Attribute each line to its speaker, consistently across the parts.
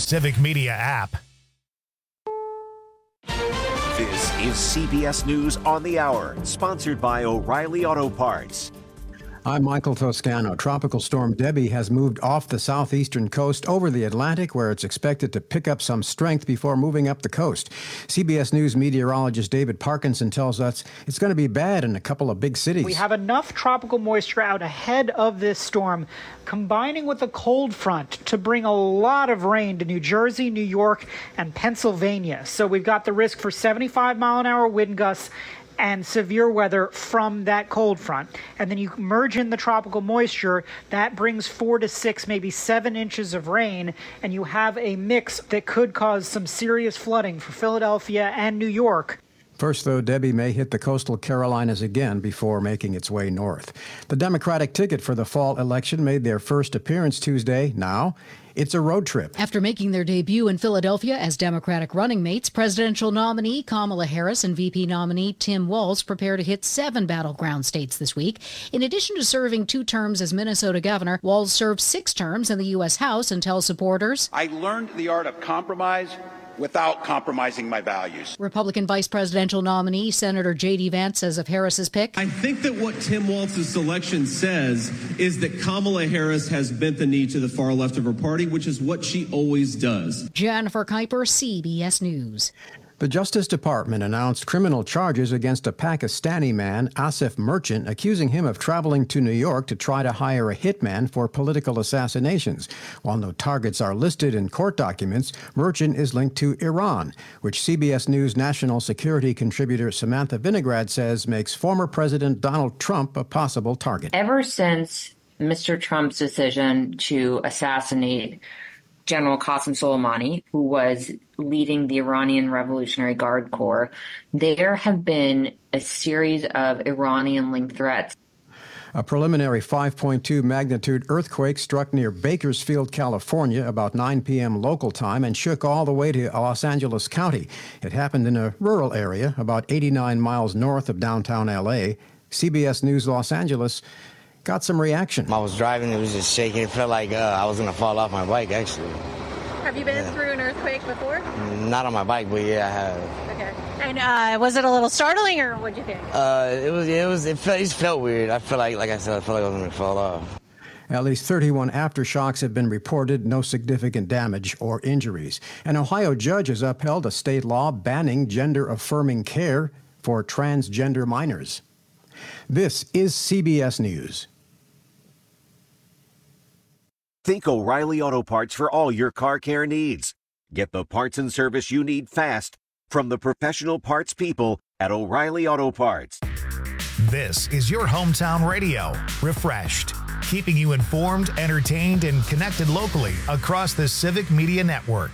Speaker 1: Civic Media app.
Speaker 2: This is CBS News on the Hour, sponsored by O'Reilly Auto Parts.
Speaker 3: I'm Michael Toscano. Tropical storm Debbie has moved off the southeastern coast over the Atlantic, where it's expected to pick up some strength before moving up the coast. CBS News meteorologist David Parkinson tells us it's going to be bad in a couple of big cities.
Speaker 4: We have enough tropical moisture out ahead of this storm, combining with a cold front to bring a lot of rain to New Jersey, New York, and Pennsylvania. So we've got the risk for 75-mile-an-hour wind gusts and severe weather from that cold front. And then you merge in the tropical moisture, that brings 4 to 6, maybe 7 inches of rain, and you have a mix that could cause some serious flooding for Philadelphia and New York.
Speaker 3: First, though, Debbie may hit the coastal Carolinas again before making its way north. The Democratic ticket for the fall election made their first appearance Tuesday. Now, it's a road trip.
Speaker 5: After making their debut in Philadelphia as Democratic running mates, presidential nominee Kamala Harris and VP nominee Tim Walz prepare to hit 7 battleground states this week. In addition to serving 2 terms as Minnesota governor, Walz served 6 terms in the U.S. House and tells supporters,
Speaker 6: I learned the art of compromise without compromising my values.
Speaker 5: Republican vice presidential nominee Senator J.D. Vance says of Harris's pick,
Speaker 7: I think that what Tim Walz's selection says is that Kamala Harris has bent the knee to the far left of her party, which is what she always does.
Speaker 5: Jennifer Kuiper, CBS News.
Speaker 3: The Justice Department announced criminal charges against a Pakistani man, Asif Merchant, accusing him of traveling to New York to try to hire a hitman for political assassinations. While no targets are listed in court documents, Merchant is linked to Iran, which CBS News national security contributor Samantha Vinograd says makes former President Donald Trump a possible target.
Speaker 8: Ever since Mr. Trump's decision to assassinate General Qasem Soleimani, who was leading the Iranian Revolutionary Guard Corps, there have been a series of Iranian-linked threats.
Speaker 3: A preliminary 5.2 magnitude earthquake struck near Bakersfield, California, about 9 p.m. local time and shook all the way to Los Angeles County. It happened in a rural area about 89 miles north of downtown L.A. CBS News Los Angeles got some reaction.
Speaker 9: I was driving, it was just shaking. It felt like I was going to fall off my bike, actually.
Speaker 10: Have you been through an earthquake before?
Speaker 9: Not on my bike, but yeah, I have.
Speaker 10: Okay. And was it a little startling, or what'd you think?
Speaker 9: It felt weird. I felt like I said, I felt like I was going to fall off.
Speaker 3: At least 31 aftershocks have been reported, no significant damage or injuries. An Ohio judge has upheld a state law banning gender-affirming care for transgender minors. This is CBS News.
Speaker 2: Think O'Reilly Auto Parts for all your car care needs. Get the parts and service you need fast from the professional parts people at O'Reilly Auto Parts.
Speaker 1: This is your hometown radio, refreshed, keeping you informed, entertained, and connected locally across the Civic Media Network.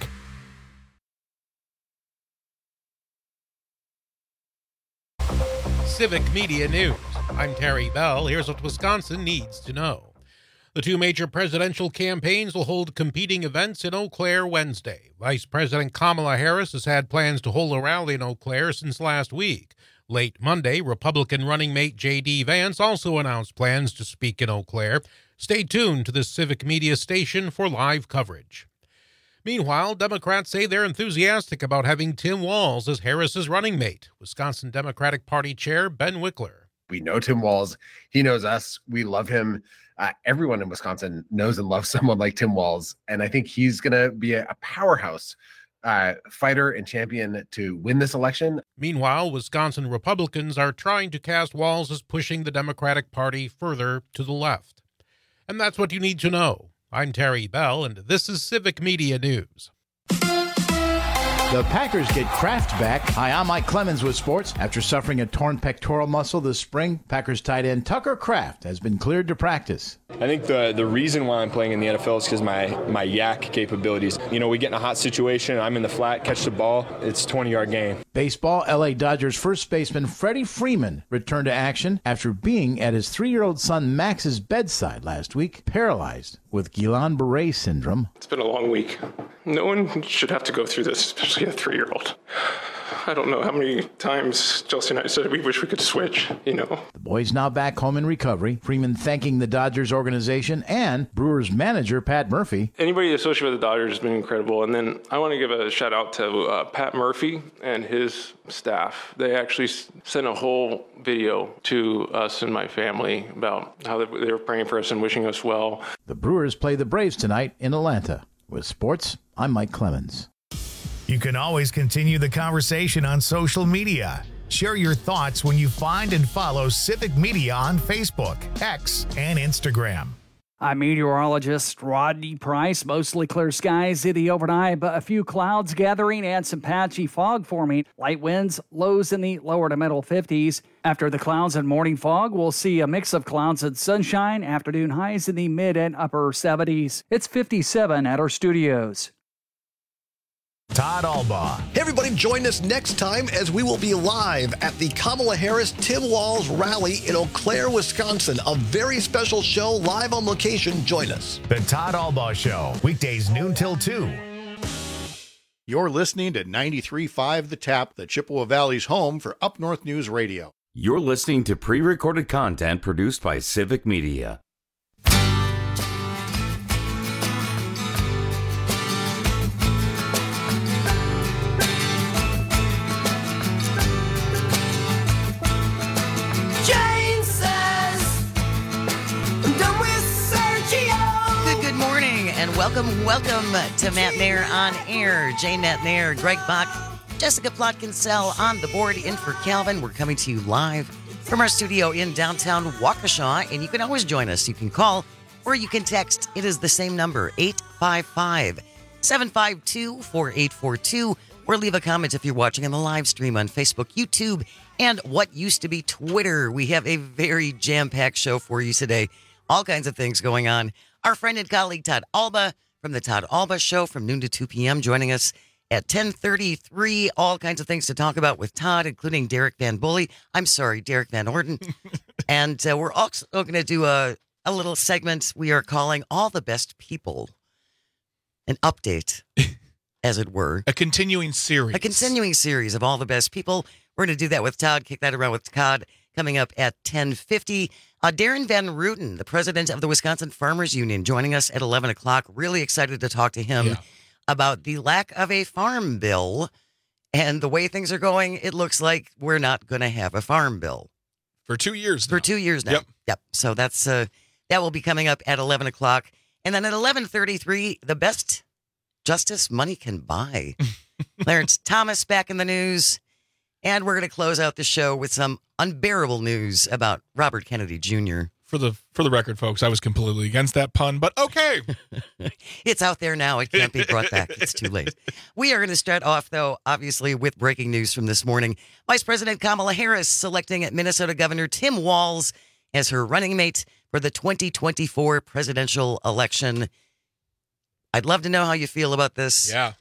Speaker 11: Civic Media News. I'm Terry Bell. Here's what Wisconsin needs to know. The 2 major presidential campaigns will hold competing events in Eau Claire Wednesday. Vice President Kamala Harris has had plans to hold a rally in Eau Claire since last week. Late Monday, Republican running mate J.D. Vance also announced plans to speak in Eau Claire. Stay tuned to the Civic Media station for live coverage. Meanwhile, Democrats say they're enthusiastic about having Tim Walz as Harris's running mate. Wisconsin Democratic Party Chair Ben Wickler.
Speaker 12: We know Tim Walz. He knows us. We love him. Everyone in Wisconsin knows and loves someone like Tim Walz. And I think he's going to be a powerhouse fighter and champion to win this election.
Speaker 11: Meanwhile, Wisconsin Republicans are trying to cast Walz as pushing the Democratic Party further to the left. And that's what you need to know. I'm Terry Bell, and this is Civic Media News.
Speaker 13: The Packers get Kraft back. Hi, I'm Mike Clemens with sports. After suffering a torn pectoral muscle this spring, Packers tight end Tucker Kraft has been cleared to practice.
Speaker 14: I think the reason why I'm playing in the NFL is because my yak capabilities. You know, we get in a hot situation, I'm in the flat, catch the ball, it's a 20-yard game.
Speaker 13: Baseball, L.A. Dodgers first baseman Freddie Freeman returned to action after being at his 3-year-old son Max's bedside last week, paralyzed with Guillain-Barré syndrome.
Speaker 15: It's been a long week. No one should have to go through this, especially a 3-year-old. I don't know how many times Chelsea and I said we wish we could switch,
Speaker 13: The boys now back home in recovery. Freeman thanking the Dodgers organization and Brewers manager Pat Murphy.
Speaker 15: Anybody associated with the Dodgers has been incredible. And then I want to give a shout out to Pat Murphy and his staff. They actually sent a whole video to us and my family about how they were praying for us and wishing us well.
Speaker 13: The Brewers play the Braves tonight in Atlanta. With sports, I'm Mike Clemens.
Speaker 1: You can always continue the conversation on social media. Share your thoughts when you find and follow Civic Media on Facebook, X, and Instagram.
Speaker 16: I'm meteorologist Rodney Price. Mostly clear skies in the overnight, but a few clouds gathering and some patchy fog forming. Light winds, lows in the lower to middle 50s. After the clouds and morning fog, we'll see a mix of clouds and sunshine. Afternoon highs in the mid and upper 70s. It's 57 at our studios.
Speaker 1: Todd Albaugh.
Speaker 17: Hey everybody, join us next time as we will be live at the Kamala Harris-Tim Walz rally in Eau Claire, Wisconsin. A very special show live on location. Join us.
Speaker 1: The Todd Albaugh Show, weekdays noon till 2.
Speaker 18: You're listening to 93.5 The Tap, the Chippewa Valley's home for Up North News Radio.
Speaker 19: You're listening to pre-recorded content produced by Civic Media.
Speaker 20: Welcome to Matt Nair on Air. Jane Matt Nair, Greg Bach, Jessica Plotkin-Sell on the board in for Calvin. We're coming to you live from our studio in downtown Waukesha, and you can always join us. You can call or you can text. It is the same number, 855-752-4842, or leave a comment if you're watching on the live stream on Facebook, YouTube, and what used to be Twitter. We have a very jam-packed show for you today. All kinds of things going on. Our friend and colleague Todd Albaugh from the Todd Albaugh Show from noon to 2 p.m. joining us at 10:33. All kinds of things to talk about with Todd, including Derek Van Orden. And we're also going to do a little segment we are calling All the Best People. An update, as it were.
Speaker 21: A continuing series.
Speaker 20: A continuing series of All the Best People. We're going to do that with Todd, kick that around with Todd, coming up at 10:50. Darren Van Rooten, the president of the Wisconsin Farmers Union, joining us at 11 o'clock. Really excited to talk to him about the lack of a farm bill. And the way things are going, it looks like we're not going to have a farm bill.
Speaker 21: For 2 years now.
Speaker 20: For 2 years now. Yep. So that's that will be coming up at 11 o'clock. And then at 11:33, the best justice money can buy. Clarence Thomas back in the news. And we're going to close out the show with some unbearable news about Robert Kennedy Jr.
Speaker 21: For the record, folks, I was completely against that pun, but okay.
Speaker 20: It's out there now. It can't be brought back. It's too late. We are going to start off, though, obviously, with breaking news from this morning. Vice President Kamala Harris selecting Minnesota Governor Tim Walz as her running mate for the 2024 presidential election. I'd love to know how you feel about this.
Speaker 21: Yeah.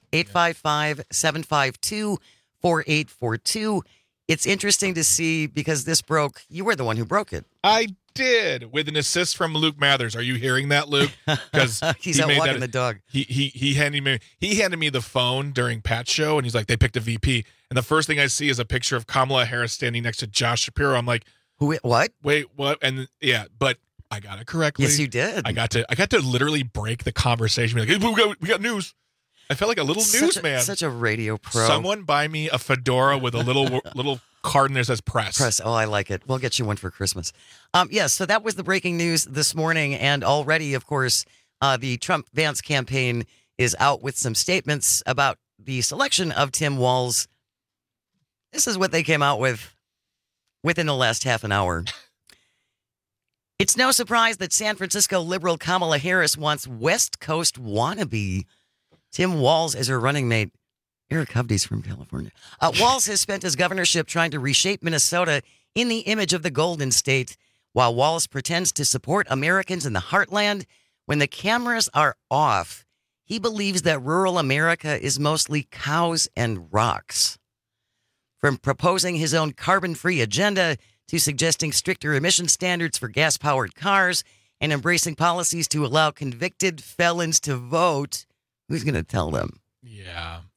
Speaker 20: 855-752-4842. It's interesting to see because this broke. You were the one who broke it.
Speaker 21: I did, with an assist from Luke Mathers. Are you hearing that, Luke? Because
Speaker 20: he's out walking the dog.
Speaker 21: He handed me the phone during Pat's show, and he's like, they picked a VP. And the first thing I see is a picture of Kamala Harris standing next to Josh Shapiro. I'm like,
Speaker 20: what?
Speaker 21: Wait, what? And yeah, but I got it correctly.
Speaker 20: Yes, you did.
Speaker 21: I got to literally break the conversation. Be like, hey, we got news. I felt like a little newsman.
Speaker 20: Such a radio pro.
Speaker 21: Someone buy me a fedora with a little card in there that says press.
Speaker 20: Press. Oh, I like it. We'll get you one for Christmas. Yes, so that was the breaking news this morning. And already, of course, the Trump-Vance campaign is out with some statements about the selection of Tim Walz. This is what they came out with within the last half an hour. It's no surprise that San Francisco liberal Kamala Harris wants West Coast wannabe Tim Walz as her running mate. Eric Hovde's from California. Walz has spent his governorship trying to reshape Minnesota in the image of the Golden State, while Walz pretends to support Americans in the heartland. When the cameras are off, he believes that rural America is mostly cows and rocks. From proposing his own carbon-free agenda to suggesting stricter emission standards for gas-powered cars and embracing policies to allow convicted felons to vote, who's going to tell them?
Speaker 21: Yeah.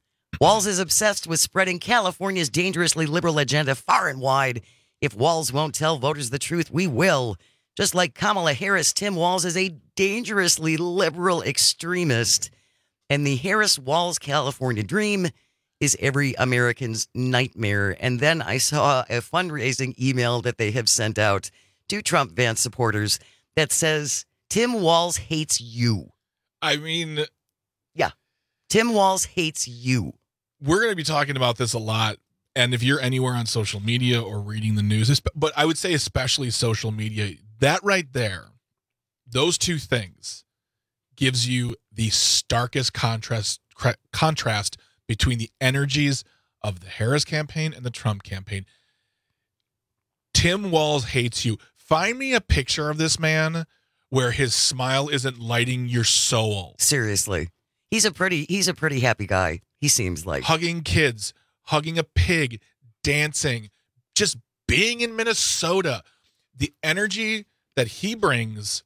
Speaker 20: Walz is obsessed with spreading California's dangerously liberal agenda far and wide. If Walz won't tell voters the truth, we will. Just like Kamala Harris, Tim Walz is a dangerously liberal extremist. And the Harris-Walz California dream is every American's nightmare. And then I saw a fundraising email that they have sent out to Trump Vance supporters that says, Tim Walz hates you.
Speaker 21: I mean...
Speaker 20: Yeah. Tim Walz hates you.
Speaker 21: We're going to be talking about this a lot. And if you're anywhere on social media or reading the news, but I would say especially social media, that right there, those two things gives you the starkest contrast between the energies of the Harris campaign and the Trump campaign. Tim Walz hates you. Find me a picture of this man where his smile isn't lighting your soul.
Speaker 20: Seriously. He's a pretty happy guy. He seems like.
Speaker 21: Hugging kids, hugging a pig, dancing, just being in Minnesota. The energy that he brings,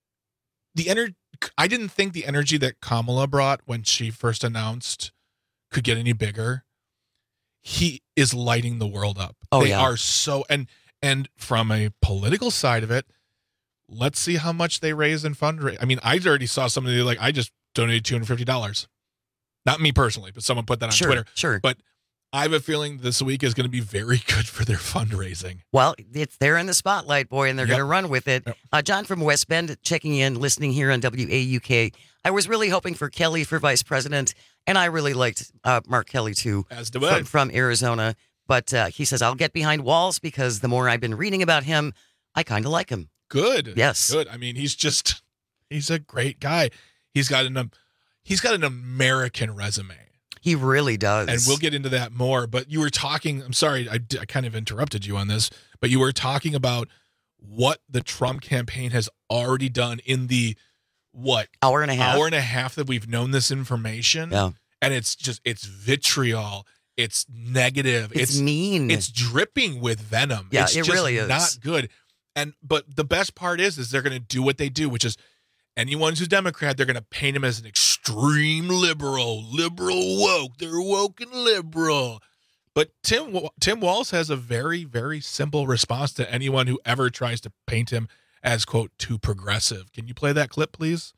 Speaker 21: I didn't think the energy that Kamala brought when she first announced could get any bigger. He is lighting the world up.
Speaker 20: Oh,
Speaker 21: they are so, and from a political side of it, let's see how much they raise in fundraising. I mean, I already saw somebody like, I just donated $250. Not me personally, but someone put that on Twitter.
Speaker 20: Sure.
Speaker 21: But I have a feeling this week is going to be very good for their fundraising.
Speaker 20: Well, they're in the spotlight, boy, and they're going to run with it. John from West Bend checking in, listening here on WAUK. I was really hoping for Kelly for vice president, and I really liked Mark Kelly, too,
Speaker 21: as do I.
Speaker 20: From Arizona. But he says, I'll get behind Walz because the more I've been reading about him, I kind of like him.
Speaker 21: Good.
Speaker 20: Yes.
Speaker 21: Good. I mean, he's a great guy. He's got an American resume.
Speaker 20: He really does.
Speaker 21: And we'll get into that more. But you were talking, I'm sorry, I kind of interrupted you on this, but you were talking about what the Trump campaign has already done in the,
Speaker 20: hour and a
Speaker 21: half that we've known this information.
Speaker 20: Yeah.
Speaker 21: And it's vitriol. It's negative.
Speaker 20: It's mean.
Speaker 21: It's dripping with venom.
Speaker 20: Yeah,
Speaker 21: it's
Speaker 20: it
Speaker 21: just
Speaker 20: really is.
Speaker 21: not good. But the best part is they're going to do what they do, which is anyone who's Democrat, they're going to paint him as an extreme liberal woke. They're woke and liberal. But Tim Walz has a very, very simple response to anyone who ever tries to paint him as, quote, too progressive. Can you play that clip, please?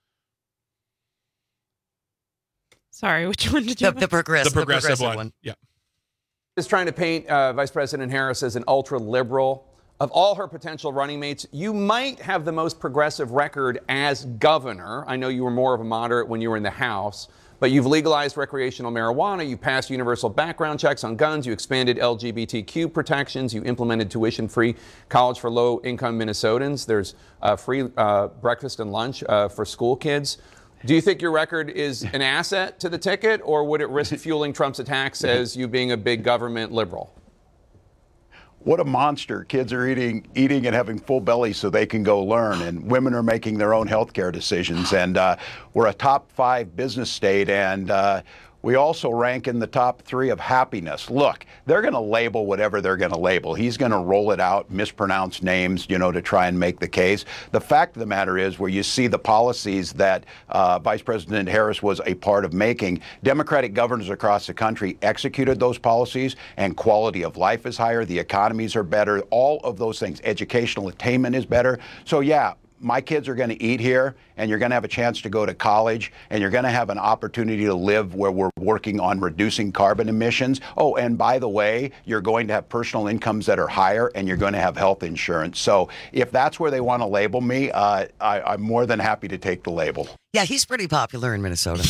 Speaker 4: Sorry, which one did you
Speaker 20: the progressive
Speaker 21: one. Yeah.
Speaker 22: Is trying to paint Vice President Harris as an ultra-liberal. Of all her potential running mates, you might have the most progressive record as governor. I know you were more of a moderate when you were in the House, but you've legalized recreational marijuana, you passed universal background checks on guns, you expanded LGBTQ protections, you implemented tuition-free college for low-income Minnesotans. There's free breakfast and lunch for school kids. Do you think your record is an asset to the ticket, or would it risk fueling Trump's attacks as you being a big government liberal?
Speaker 23: What a monster. Kids are eating and having full bellies so they can go learn, and women are making their own healthcare decisions. And we're a top 5 business state, and we also rank in the top 3 of happiness. Look, they're going to label whatever they're going to label. He's going to roll it out, mispronounce names, to try and make the case. The fact of the matter is, where you see the policies that Vice President Harris was a part of making, Democratic governors across the country executed those policies, and quality of life is higher, the economies are better, all of those things. Educational attainment is better. So, yeah, my kids are going to eat here, and you're going to have a chance to go to college, and you're going to have an opportunity to live where we're working on reducing carbon emissions. Oh, and by the way, you're going to have personal incomes that are higher, and you're going to have health insurance. So if that's where they want to label me, I'm more than happy to take the label.
Speaker 20: Yeah, he's pretty popular in Minnesota.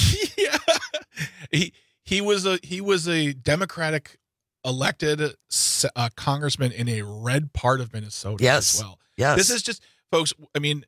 Speaker 21: Yeah, he was a Democratic elected congressman in a red part of Minnesota as well.
Speaker 20: Yes.
Speaker 21: This is just, folks, I mean,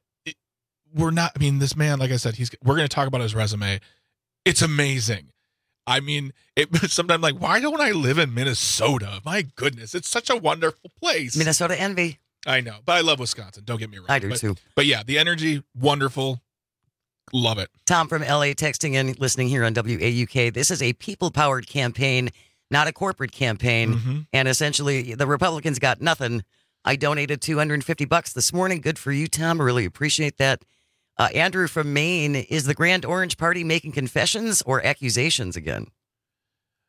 Speaker 21: this man, like I said, we're going to talk about his resume. It's amazing. I mean, sometimes like, why don't I live in Minnesota? My goodness, it's such a wonderful place.
Speaker 20: Minnesota envy.
Speaker 21: I know, but I love Wisconsin. Don't get me wrong.
Speaker 20: I do too.
Speaker 21: But yeah, the energy, wonderful. Love it.
Speaker 20: Tom from LA texting in, listening here on WAUK. This is a people-powered campaign, not a corporate campaign.
Speaker 21: Mm-hmm.
Speaker 20: And essentially, the Republicans got nothing. I donated $250 this morning. Good for you, Tom. I really appreciate that. Andrew from Maine, is the Grand Orange Party making confessions or accusations again?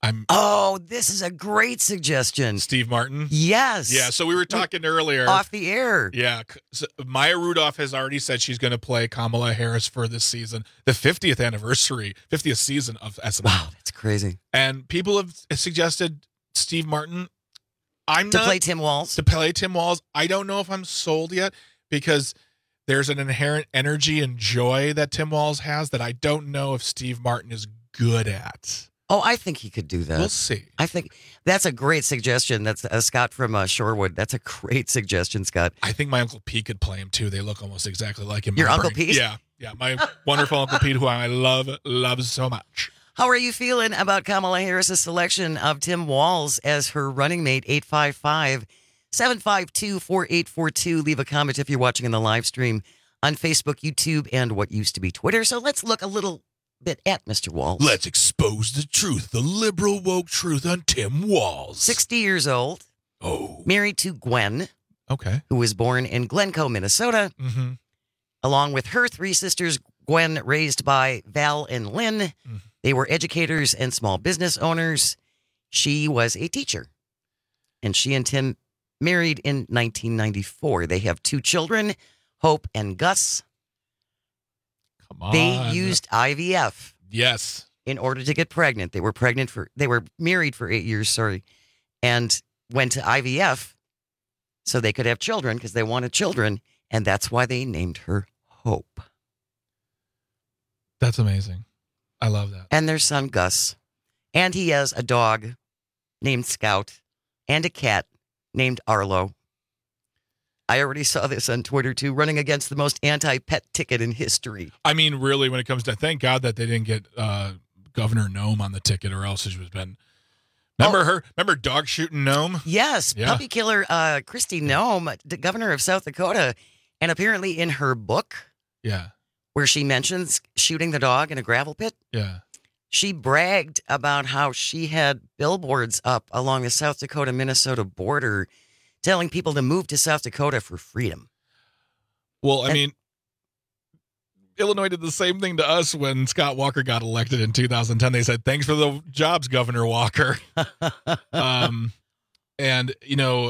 Speaker 20: Oh, this is a great suggestion.
Speaker 21: Steve Martin?
Speaker 20: Yes.
Speaker 21: Yeah, so we were talking earlier.
Speaker 20: Off the air.
Speaker 21: Yeah. So Maya Rudolph has already said she's going to play Kamala Harris for this season, the 50th anniversary, 50th season of SNL.
Speaker 20: Wow, that's crazy.
Speaker 21: And people have suggested Steve Martin.
Speaker 20: To play Tim Walz?
Speaker 21: To play Tim Walz. I don't know if I'm sold yet because there's an inherent energy and joy that Tim Walz has that I don't know if Steve Martin is good at.
Speaker 20: Oh, I think he could do that.
Speaker 21: We'll see.
Speaker 20: I think that's a great suggestion. That's Scott from Shorewood. That's a great suggestion, Scott.
Speaker 21: I think my Uncle Pete could play him, too. They look almost exactly like him.
Speaker 20: Your Uncle Pete?
Speaker 21: Yeah. My wonderful Uncle Pete, who I love so much.
Speaker 20: How are you feeling about Kamala Harris's selection of Tim Walz as her running mate? 855-752-4842. Leave a comment if you're watching in the live stream on Facebook, YouTube, and what used to be Twitter. So let's look a little bit at Mr. Walz.
Speaker 21: Let's expose the truth, the liberal woke truth on Tim Walz.
Speaker 20: 60 years old.
Speaker 21: Oh.
Speaker 20: Married to Gwen.
Speaker 21: Okay.
Speaker 20: Who was born in Glencoe, Minnesota.
Speaker 21: Mm-hmm.
Speaker 20: Along with her 3 sisters, Gwen raised by Val and Lynn. Mm-hmm. They were educators and small business owners. She was a teacher. And she and Tim married in 1994. They have 2 children, Hope and Gus.
Speaker 21: Come on.
Speaker 20: They used IVF.
Speaker 21: Yes.
Speaker 20: In order to get pregnant. They were married for 8 years, and went to IVF so they could have children because they wanted children. And that's why they named her Hope.
Speaker 21: That's amazing. I love that.
Speaker 20: And their son, Gus. And he has a dog named Scout and a cat named Arlo. I already saw this on Twitter, too, running against the most anti-pet ticket in history.
Speaker 21: I mean, really, when it comes to, thank God that they didn't get Governor Noem on the ticket, or else she was been. Remember her? Remember dog shooting Noem?
Speaker 20: Yes, yeah. Puppy killer Kristi Noem, the governor of South Dakota. And apparently in her book,
Speaker 21: yeah,
Speaker 20: where she mentions shooting the dog in a gravel pit,
Speaker 21: yeah,
Speaker 20: she bragged about how she had billboards up along the South Dakota-Minnesota border telling people to move to South Dakota for freedom.
Speaker 21: Well, I mean, Illinois did the same thing to us when Scott Walker got elected in 2010. They said, thanks for the jobs, Governor Walker. And, you know,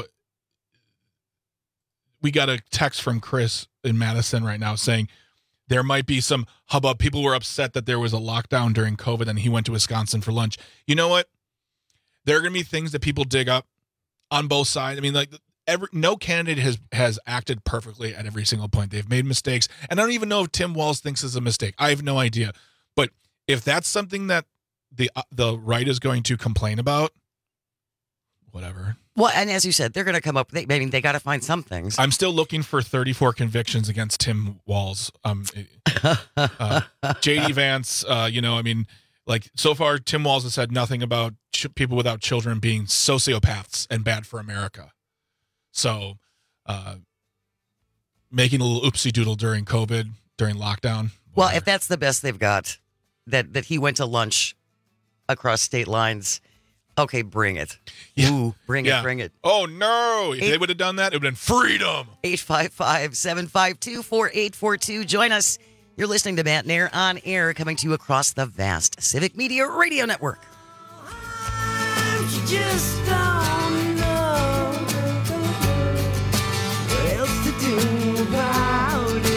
Speaker 21: we got a text from Chris in Madison right now saying there might be some hubbub. People were upset that there was a lockdown during COVID and he went to Wisconsin for lunch. You know what? There are going to be things that people dig up on both sides. I mean, like, no candidate has acted perfectly at every single point. They've made mistakes. And I don't even know if Tim Walz thinks is a mistake. I have no idea. But if that's something that the right is going to complain about, whatever.
Speaker 20: Well, and as you said, they're going to come up. They got to find some things.
Speaker 21: I'm still looking for 34 convictions against Tim Walz. J.D. Vance, like, so far, Tim Walz has said nothing about people without children being sociopaths and bad for America. So, making a little oopsie doodle during COVID, during lockdown.
Speaker 20: Well, if that's the best they've got, that he went to lunch across state lines, okay, bring it.
Speaker 21: Yeah.
Speaker 20: Ooh, bring it.
Speaker 21: Oh, no. If they would have done that, it would have been freedom.
Speaker 20: 855-752-4842. Join us. You're listening to Matt and Air on air, coming to you across the vast Civic Media Radio Network.
Speaker 5: You just don't know what else to do about it.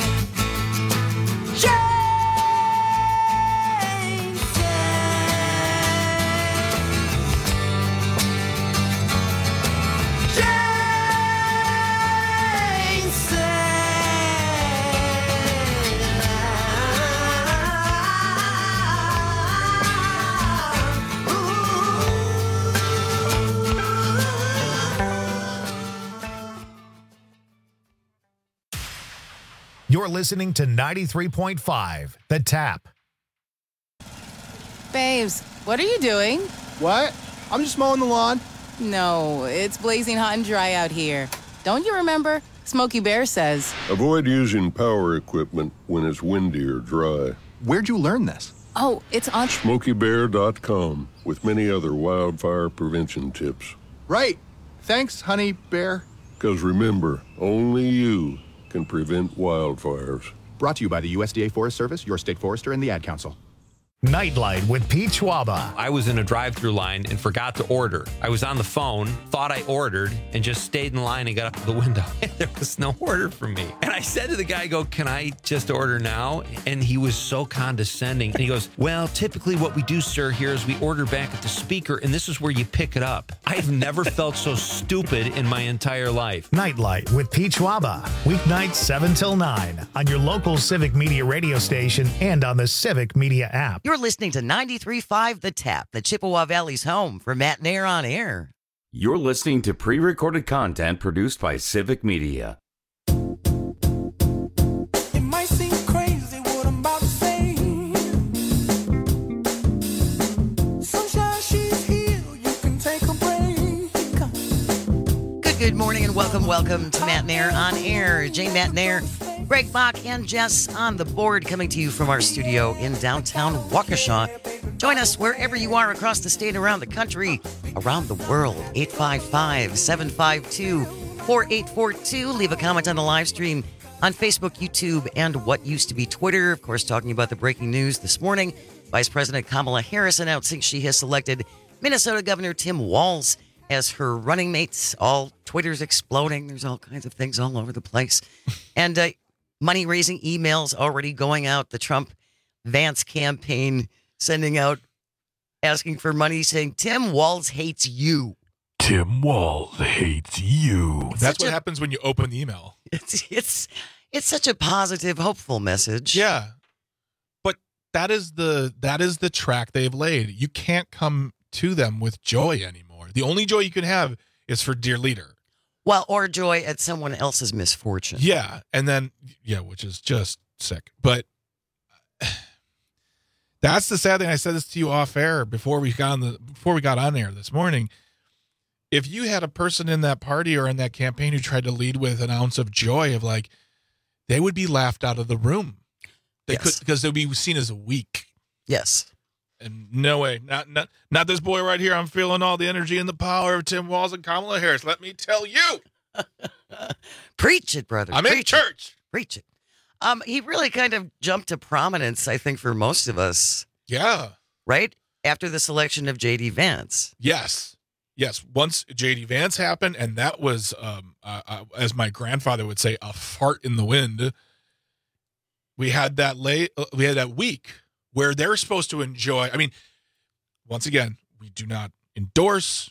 Speaker 1: You're listening to 93.5, The Tap.
Speaker 6: Babes, what are you doing?
Speaker 7: What? I'm just mowing the lawn.
Speaker 6: No, it's blazing hot and dry out here. Don't you remember? Smokey Bear says.
Speaker 24: Avoid using power equipment when it's windy or dry.
Speaker 7: Where'd you learn this?
Speaker 6: Oh, it's on
Speaker 24: SmokeyBear.com with many other wildfire prevention tips.
Speaker 7: Right. Thanks, Honey Bear.
Speaker 24: Because remember, only you can prevent wildfires.
Speaker 7: Brought to you by the USDA Forest Service, your state forester, and the Ad Council.
Speaker 1: Nightlight with Pete Schwaba.
Speaker 3: I was in a drive-thru line and forgot to order. I was on the phone, thought I ordered, and just stayed in line and got up to the window. And there was no order for me. And I said to the guy, can I just order now? And he was so condescending. And he goes, well, typically what we do, sir, here is we order back at the speaker, and this is where you pick it up. I've never felt so stupid in my entire life.
Speaker 1: Nightlight with Pete Schwaba. Weeknights 7 till 9 on your local Civic Media radio station and on the Civic Media app.
Speaker 20: You're listening to 93.5 The Tap, the Chippewa Valley's home for Matt Nair on Air.
Speaker 19: You're listening to pre-recorded content produced by Civic Media.
Speaker 5: It might seem crazy what I'm about to say. Sunshine, she's here. You can take a break.
Speaker 20: Good morning and welcome to Matt Nair on Air. Jay Matt Nair, Greg Bach, and Jess on the board, coming to you from our studio in downtown Waukesha. Join us wherever you are across the state, around the country, around the world. 855-752-4842. Leave a comment on the live stream on Facebook, YouTube, and what used to be Twitter. Of course, talking about the breaking news this morning. Vice President Kamala Harris announcing she has selected Minnesota Governor Tim Walz as her running mates. All Twitter's exploding. There's all kinds of things all over the place. And money-raising emails already going out. The Trump-Vance campaign sending out, asking for money, saying, Tim Walz hates you.
Speaker 21: Tim Walz hates you. That's what happens when you open the email.
Speaker 20: It's such a positive, hopeful message.
Speaker 21: Yeah. But that is the track they've laid. You can't come to them with joy anymore. The only joy you can have is for dear leader.
Speaker 20: Well, or joy at someone else's misfortune.
Speaker 21: Yeah. And then, which is just sick. But that's the sad thing. I said this to you off air before we got on air this morning. If you had a person in that party or in that campaign who tried to lead with an ounce of joy, of like, they would be laughed out of the room. Because they'd be seen as weak.
Speaker 20: Yes.
Speaker 21: And no way, not this boy right here. I'm feeling all the energy and the power of Tim Walz and Kamala Harris. Let me tell you.
Speaker 20: Preach it, brother.
Speaker 21: I'm in church.
Speaker 20: Preach it. He really kind of jumped to prominence, I think, for most of us.
Speaker 21: Yeah.
Speaker 20: Right? After the selection of J.D. Vance.
Speaker 21: Yes. Once J.D. Vance happened, and that was, as my grandfather would say, a fart in the wind. We had that week where they're supposed to enjoy. I mean, once again, we do not endorse,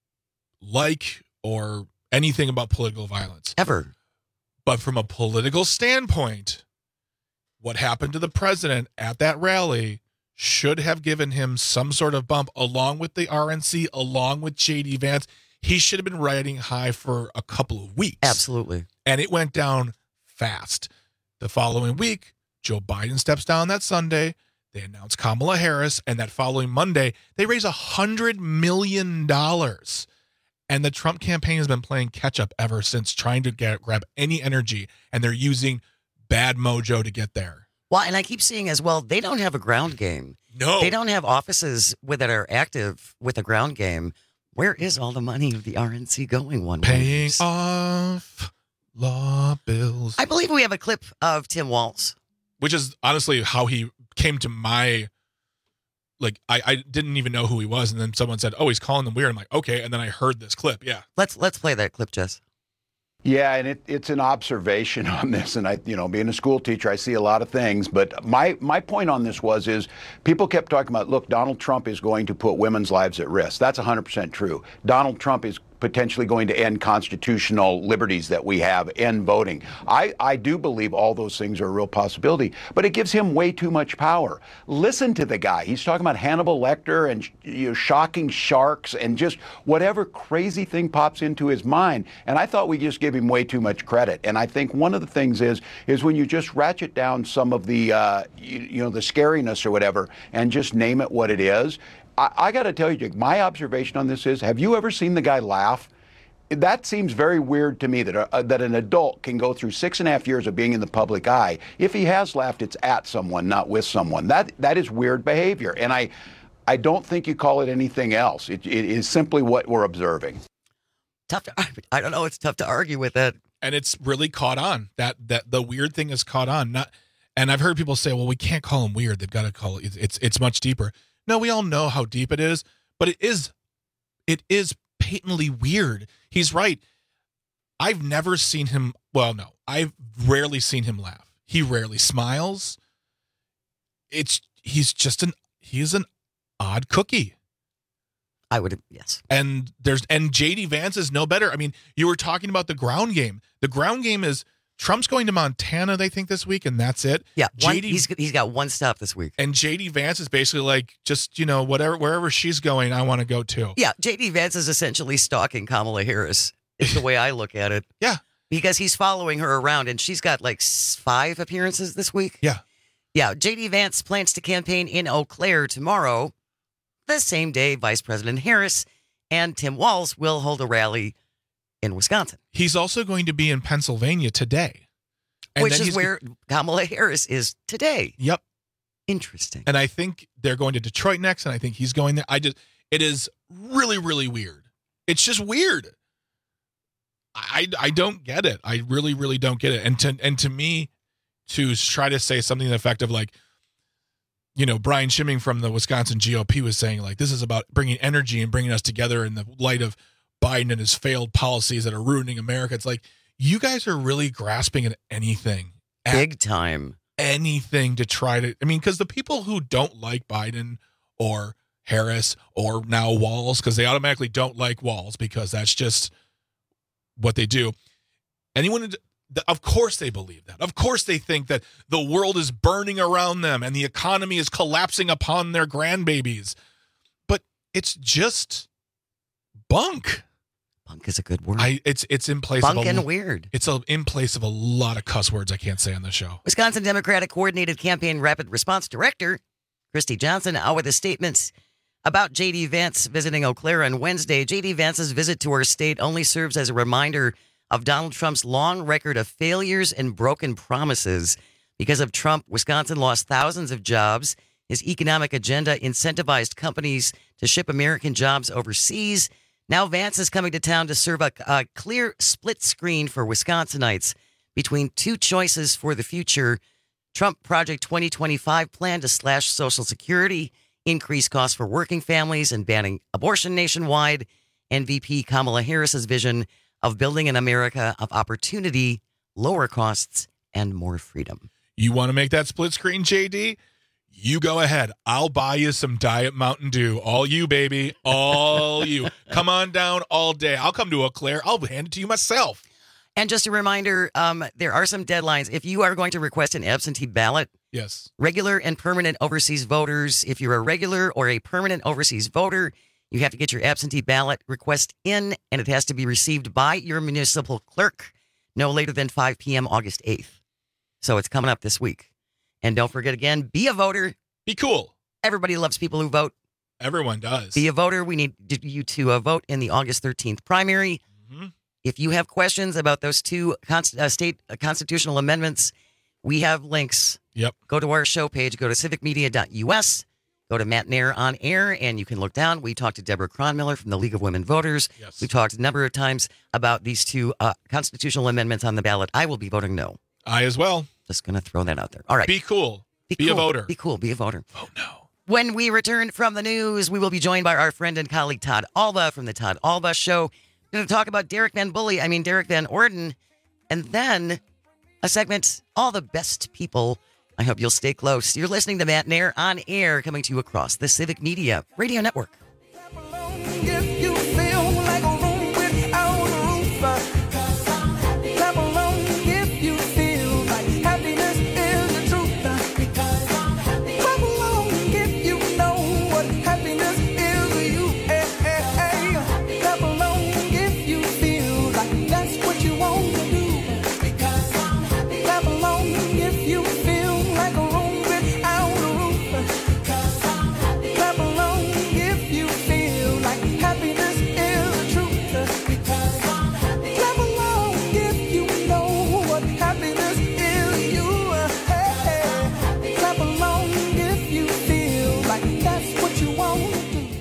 Speaker 21: or anything about political violence.
Speaker 20: Ever.
Speaker 21: But from a political standpoint, what happened to the president at that rally should have given him some sort of bump, along with the RNC, along with J.D. Vance. He should have been riding high for a couple of weeks.
Speaker 20: Absolutely.
Speaker 21: And it went down fast. The following week, Joe Biden steps down that Sunday. They announce Kamala Harris, and that following Monday, they raise $100 million. And the Trump campaign has been playing catch-up ever since, trying to grab any energy, and they're using bad mojo to get there.
Speaker 20: Well, and I keep seeing as well, they don't have a ground game.
Speaker 21: No.
Speaker 20: They don't have offices that are active with a ground game. Where is all the money of the RNC going one way?
Speaker 21: Paying off law bills.
Speaker 20: I believe we have a clip of Tim Walz.
Speaker 21: Which is honestly how he came to my, I didn't even know who he was. And then someone said, oh, he's calling them weird. I'm like, okay. And then I heard this clip. Yeah.
Speaker 20: Let's play that clip, Jess.
Speaker 23: Yeah, and it's an observation on this, and being a school teacher, I see a lot of things. But my point on this is people kept talking about, look, Donald Trump is going to put women's lives at risk. That's 100% true. Donald Trump is potentially going to end constitutional liberties that we have, end voting. I do believe all those things are a real possibility, but it gives him way too much power. Listen to the guy. He's talking about Hannibal Lecter and shocking sharks and just whatever crazy thing pops into his mind. And I thought we just give him way too much credit. And I think one of the things is when you just ratchet down some of the the scariness or whatever and just name it what it is. I got to tell you, Jake, my observation on this is, have you ever seen the guy laugh? That seems very weird to me, that an adult can go through 6.5 years of being in the public eye. If he has laughed, it's at someone, not with someone. That is weird behavior. And I don't think you call it anything else. It is simply what we're observing.
Speaker 20: I don't know. It's tough to argue with that.
Speaker 21: And it's really caught on. That the weird thing is caught on. And I've heard people say, well, we can't call him weird. They've got to call it, it's much deeper. No, we all know how deep it is, but it is patently weird. He's right. I've never seen him. Well, no, I've rarely seen him laugh. He rarely smiles. He's an odd cookie.
Speaker 20: I would, yes.
Speaker 21: And JD Vance is no better. I mean, you were talking about the ground game. The ground game is Trump's going to Montana, they think, this week, and that's it.
Speaker 20: Yeah, he's got one stop this week.
Speaker 21: And JD Vance is basically like, just, wherever she's going, I want to go too.
Speaker 20: Yeah, JD Vance is essentially stalking Kamala Harris, is the way I look at it.
Speaker 21: Yeah.
Speaker 20: Because he's following her around, and she's got like 5 appearances this week.
Speaker 21: Yeah.
Speaker 20: Yeah, JD Vance plans to campaign in Eau Claire tomorrow, the same day Vice President Harris and Tim Walz will hold a rally in Wisconsin.
Speaker 21: He's also going to be in Pennsylvania today.
Speaker 20: Which is where Kamala Harris is today.
Speaker 21: Yep.
Speaker 20: Interesting.
Speaker 21: And I think they're going to Detroit next, and I think he's going there. It is really, really weird. It's just weird. I don't get it. I really, really don't get it. And to me, to try to say something to the effect of like, Brian Schimming from the Wisconsin GOP was saying like, this is about bringing energy and bringing us together in the light of Biden and his failed policies that are ruining America. It's like, you guys are really grasping at anything.
Speaker 20: Big time.
Speaker 21: Anything to try to, because the people who don't like Biden or Harris or now Walz, because they automatically don't like Walz because that's just what they do. Of course they believe that. Of course they think that the world is burning around them and the economy is collapsing upon their grandbabies. But it's just bunk.
Speaker 20: Bunk is a good word.
Speaker 21: It's in place
Speaker 20: bunk
Speaker 21: of
Speaker 20: and weird.
Speaker 21: It's in place of a lot of cuss words I can't say on the show.
Speaker 20: Wisconsin Democratic Coordinated Campaign Rapid Response Director Christy Johnson out with a statement about J.D. Vance visiting Eau Claire on Wednesday. J.D. Vance's visit to our state only serves as a reminder of Donald Trump's long record of failures and broken promises. Because of Trump, Wisconsin lost thousands of jobs. His economic agenda incentivized companies to ship American jobs overseas. Now Vance is coming to town to serve a clear split screen for Wisconsinites between 2 choices for the future. Trump Project 2025 plan to slash Social Security, increase costs for working families, and banning abortion nationwide. And VP Kamala Harris's vision of building an America of opportunity, lower costs, and more freedom.
Speaker 21: You want to make that split screen, JD? You go ahead. I'll buy you some Diet Mountain Dew. All you, baby. All you. Come on down all day. I'll come to Eau Claire. I'll hand it to you myself.
Speaker 20: And just a reminder, there are some deadlines. If you are going to request an absentee ballot,
Speaker 21: yes,
Speaker 20: regular and permanent overseas voters, if you're a regular or a permanent overseas voter, you have to get your absentee ballot request in, and it has to be received by your municipal clerk no later than 5 p.m. August 8th. So it's coming up this week. And don't forget, again, be a voter.
Speaker 21: Be cool.
Speaker 20: Everybody loves people who vote.
Speaker 21: Everyone does.
Speaker 20: Be a voter. We need you to vote in the August 13th primary.
Speaker 21: Mm-hmm.
Speaker 20: If you have questions about those 2 state constitutional amendments, we have links.
Speaker 21: Yep.
Speaker 20: Go to our show page. Go to civicmedia.us. Go to Matt Nair on air, and you can look down. We talked to Deborah Cronmiller from the League of Women Voters.
Speaker 21: Yes.
Speaker 20: We've talked a number of times about these 2 constitutional amendments on the ballot. I will be voting no.
Speaker 21: I as well.
Speaker 20: Just going to throw that out there. All right.
Speaker 21: Be cool. Be
Speaker 20: cool.
Speaker 21: a voter.
Speaker 20: Be cool. Be a voter.
Speaker 21: Oh, no.
Speaker 20: When we return from the news, we will be joined by our friend and colleague Todd Alba from the Todd Alba Show. We're going to talk about Derek Van Orden, and then a segment, All the Best People. I hope you'll stay close. You're listening to Matt Nair on air, coming to you across the Civic Media Radio Network.
Speaker 5: If you feel like a room without a roof, clap along if you feel like happiness is the truth. Clap along if you know what happiness is to you. Clap along if you feel like that's what you want to do. Clap along if you feel like a room without a roof. Clap along if you feel like happiness is the truth. Clap along if you know what happiness is to you. Clap along if you feel like that's what you want to do.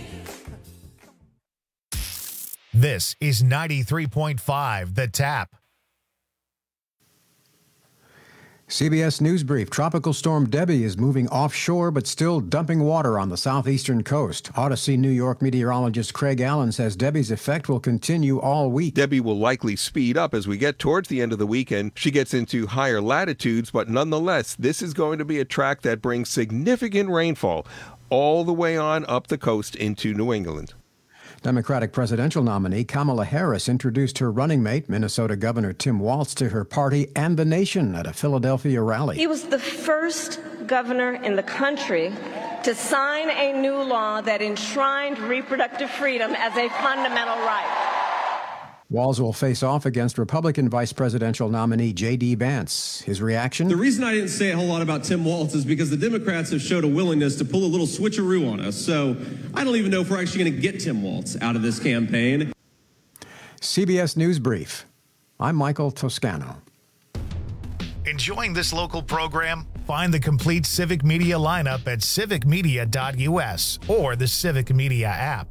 Speaker 1: This is 93.5 The Tap.
Speaker 2: CBS News Brief. Tropical storm Debbie is moving offshore but still dumping water on the southeastern coast. Odyssey, New York meteorologist Craig Allen says Debbie's effect will continue all week.
Speaker 8: Debbie will likely speed up as we get towards the end of the weekend. She gets into higher latitudes, but nonetheless, this is going to be a track that brings significant rainfall all the way on up the coast into New England.
Speaker 2: Democratic presidential nominee Kamala Harris introduced her running mate, Minnesota Governor Tim Walz, to her party and the nation at a Philadelphia rally.
Speaker 9: He was the first governor in the country to sign a new law that enshrined reproductive freedom as a fundamental right.
Speaker 2: Walz will face off against Republican vice presidential nominee J.D. Vance. His reaction?
Speaker 10: The reason I didn't say a whole lot about Tim Walz is because the Democrats have showed a willingness to pull a little switcheroo on us. So I don't even know if we're actually going to get Tim Walz out of this campaign.
Speaker 2: CBS News Brief. I'm Michael Toscano.
Speaker 1: Enjoying this local program? Find the complete Civic Media lineup at civicmedia.us or the Civic Media app.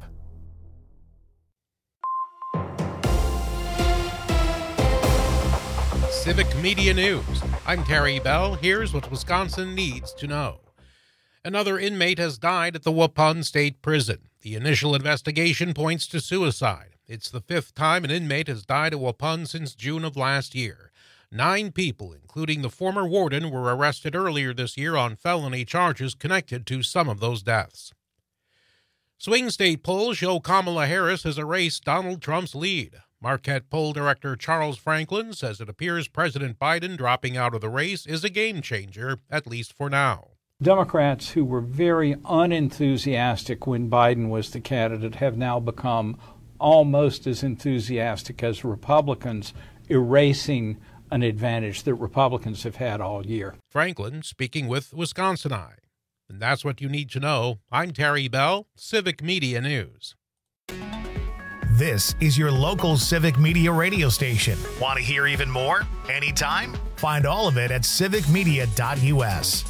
Speaker 11: Civic Media News. I'm Terry Bell. Here's what Wisconsin needs to know. Another inmate has died at the Waupun State Prison. The initial investigation points to suicide. It's the fifth time an inmate has died at Waupun since June of last year. 9 people, including the former warden, were arrested earlier this year on felony charges connected to some of those deaths. Swing state polls show Kamala Harris has erased Donald Trump's lead. Marquette poll director Charles Franklin says it appears President Biden dropping out of the race is a game changer, at least for now.
Speaker 25: Democrats who were very unenthusiastic when Biden was the candidate have now become almost as enthusiastic as Republicans, erasing an advantage that Republicans have had all year.
Speaker 11: Franklin speaking with Wisconsin Eye. And that's what you need to know. I'm Terry Bell, Civic Media News.
Speaker 1: This is your local Civic Media radio station. Want to hear even more? Anytime? Find all of it at civicmedia.us.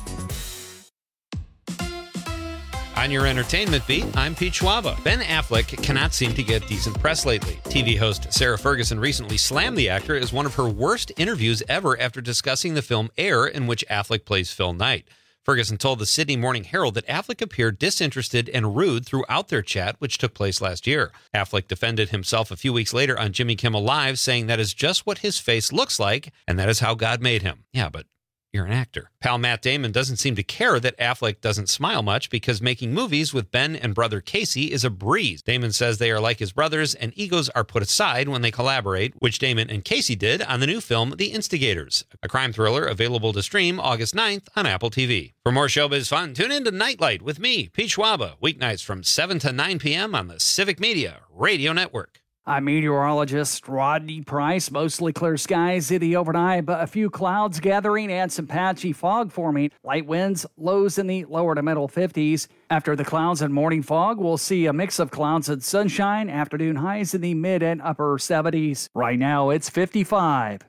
Speaker 3: On your entertainment beat, I'm Pete Schwaba. Ben Affleck cannot seem to get decent press lately. TV host Sarah Ferguson recently slammed the actor as one of her worst interviews ever after discussing the film Air, in which Affleck plays Phil Knight. Ferguson told the Sydney Morning Herald that Affleck appeared disinterested and rude throughout their chat, which took place last year. Affleck defended himself a few weeks later on Jimmy Kimmel Live, saying that is just what his face looks like, and that is how God made him. Yeah, but you're an actor. Pal Matt Damon doesn't seem to care that Affleck doesn't smile much because making movies with Ben and brother Casey is a breeze. Damon says they are like his brothers and egos are put aside when they collaborate, which Damon and Casey did on the new film The Instigators, a crime thriller available to stream August 9th on Apple TV. For more showbiz fun, tune in to Nightlight with me, Pete Schwaba, weeknights from 7 to 9 p.m. on the Civic Media Radio Network.
Speaker 16: I'm meteorologist Rodney Price. Mostly clear skies city overnight, but a few clouds gathering and some patchy fog forming. Light winds, lows in the lower to middle 50s. After the clouds and morning fog, we'll see a mix of clouds and sunshine. Afternoon highs in the mid and upper 70s. Right now, it's 55.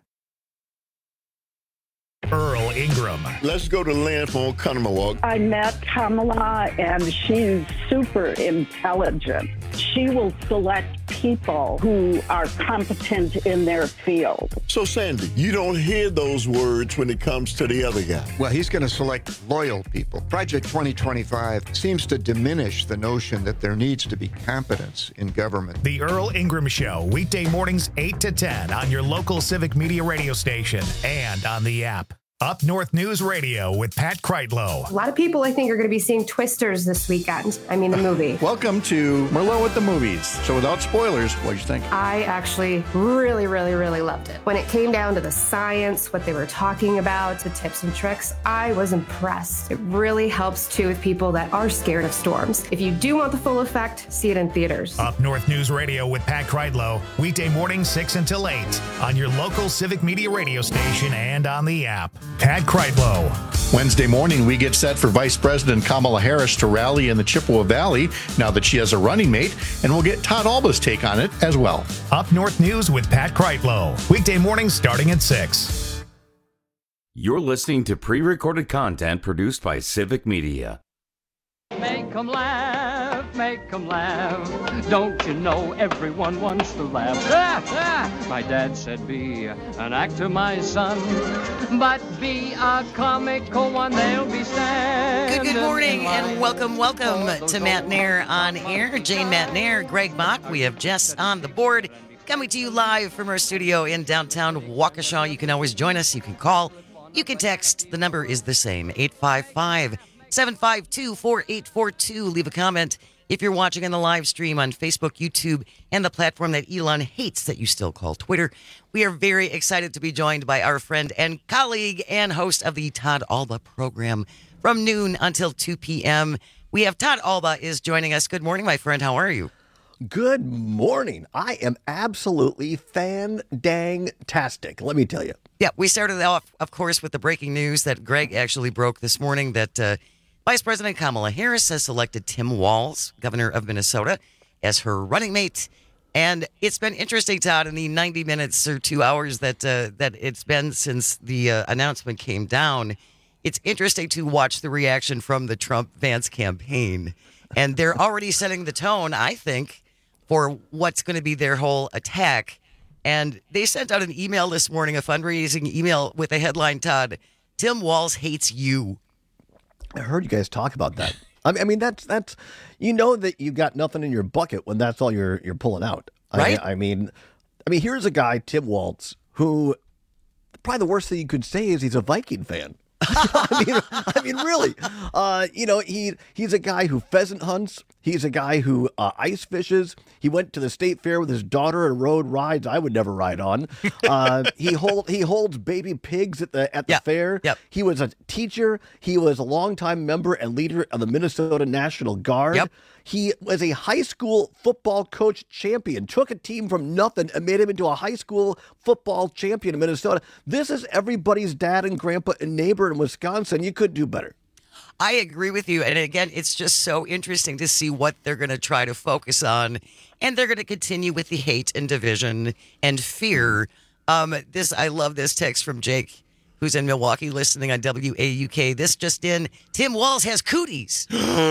Speaker 1: Earl Ingram.
Speaker 26: Let's go to Lynn for Oconomowoc.
Speaker 27: I met Kamala, and she's super intelligent. She will select people who are competent in their field.
Speaker 26: So, Sandy, you don't hear those words when it comes to the other guy.
Speaker 28: Well, he's going to select loyal people. Project 2025 seems to diminish the notion that there needs to be competence in government.
Speaker 1: The Earl Ingram Show, weekday mornings 8 to 10 on your local Civic Media radio station and on the app. Up North News Radio with Pat Kreitlow.
Speaker 29: A lot of people, I think, are going to be seeing Twisters this weekend. I mean, the movie.
Speaker 18: Welcome to Merlot at the Movies. So without spoilers, what did you think?
Speaker 29: I actually really loved it. When it came down to the science, what they were talking about, the tips and tricks, I was impressed. It really helps, too, with people that are scared of storms. If you do want the full effect, see it in theaters.
Speaker 1: Up North News Radio with Pat Kreitlow, weekday morning 6 until 8 on your local Civic Media radio station and on the app. Pat Kreitlow.
Speaker 18: Wednesday morning, we get set for Vice President Kamala Harris to rally in the Chippewa Valley now that she has a running mate, and we'll get Todd Alba's take on it as well.
Speaker 1: Up North News with Pat Kreitlow, weekday mornings starting at 6.
Speaker 19: You're listening to pre-recorded content produced by Civic Media.
Speaker 30: Make
Speaker 16: Make 'em laugh, make 'em laugh. Don't you know everyone wants to laugh? My dad said be an actor, my son, but be a comical one, they'll be standing.
Speaker 20: Good morning and welcome to Matt Nair on Air. Jane Matt Nair, Greg Bach. We have Jess on the board. Coming to you live from our studio in downtown Waukesha. You can always join us. You can call. You can text. The number is the same, 855-752-4842. Leave a comment if you're watching on the live stream on Facebook, YouTube, and the platform that Elon hates that you still call Twitter. We are very excited to be joined by our friend and colleague and host of the Todd Alba program from noon until 2 p.m. We have Todd Alba is joining us. Good morning, my friend. How are you?
Speaker 4: Good morning. I am absolutely fan-dang-tastic, let me tell you.
Speaker 20: Yeah, we started off, of course, with the breaking news that Greg actually broke this morning that Vice President Kamala Harris has selected Tim Walz, governor of Minnesota, as her running mate. And it's been interesting, Todd, in the 90 minutes or 2 hours that it's been since the announcement came down. It's interesting to watch the reaction from the Trump-Vance campaign. And they're already setting the tone, I think, for what's going to be their whole attack. And they sent out an email this morning, a fundraising email with a headline, Todd, Tim Walz hates you.
Speaker 4: I heard you guys talk about that. I mean, that's you know that you got nothing in your bucket when that's all you're pulling out.
Speaker 20: Right?
Speaker 4: I mean, here's a guy, Tim Walz, who probably the worst thing you could say is he's a Viking fan. I mean, really, he's a guy who pheasant hunts. He's a guy who ice fishes. He went to the state fair with his daughter and rode rides I would never ride on. He holds baby pigs at the fair.
Speaker 20: Yep.
Speaker 4: He was a teacher. He was a longtime member and leader of the Minnesota National Guard.
Speaker 20: Yep.
Speaker 4: He was a high school football coach champion, took a team from nothing and made him into a high school football champion in Minnesota. This is everybody's dad and grandpa and neighbor in Wisconsin. You could do better.
Speaker 20: I agree with you. And again, it's just so interesting to see what they're going to try to focus on. And they're going to continue with the hate and division and fear. I love this text from Jake, who's in Milwaukee listening on WAUK. This just in, Tim Walz has cooties.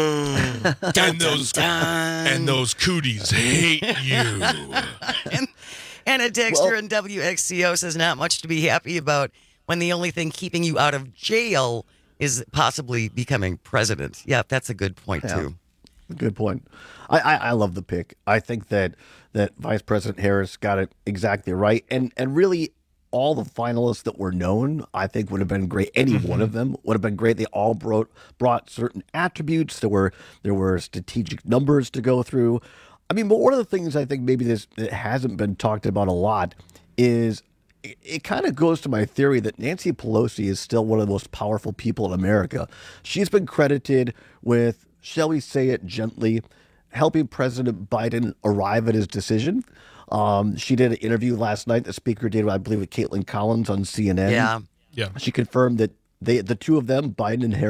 Speaker 21: and those cooties hate you.
Speaker 20: and a texter in WXCO says not much to be happy about when the only thing keeping you out of jail is possibly becoming president. Yeah, that's a good point, too.
Speaker 4: Good point. I love the pick. I think that Vice President Harris got it exactly right. And really, all the finalists that were known, I think would have been great. Any one of them would have been great. They all brought certain attributes. There were strategic numbers to go through. I mean, but one of the things I think maybe that hasn't been talked about a lot is it kind of goes to my theory that Nancy Pelosi is still one of the most powerful people in America. She's been credited with, shall we say it gently, helping President Biden arrive at his decision. She did an interview last night. The speaker did, I believe, with Caitlin Collins on CNN.
Speaker 20: Yeah.
Speaker 4: She confirmed that the two of them, Biden and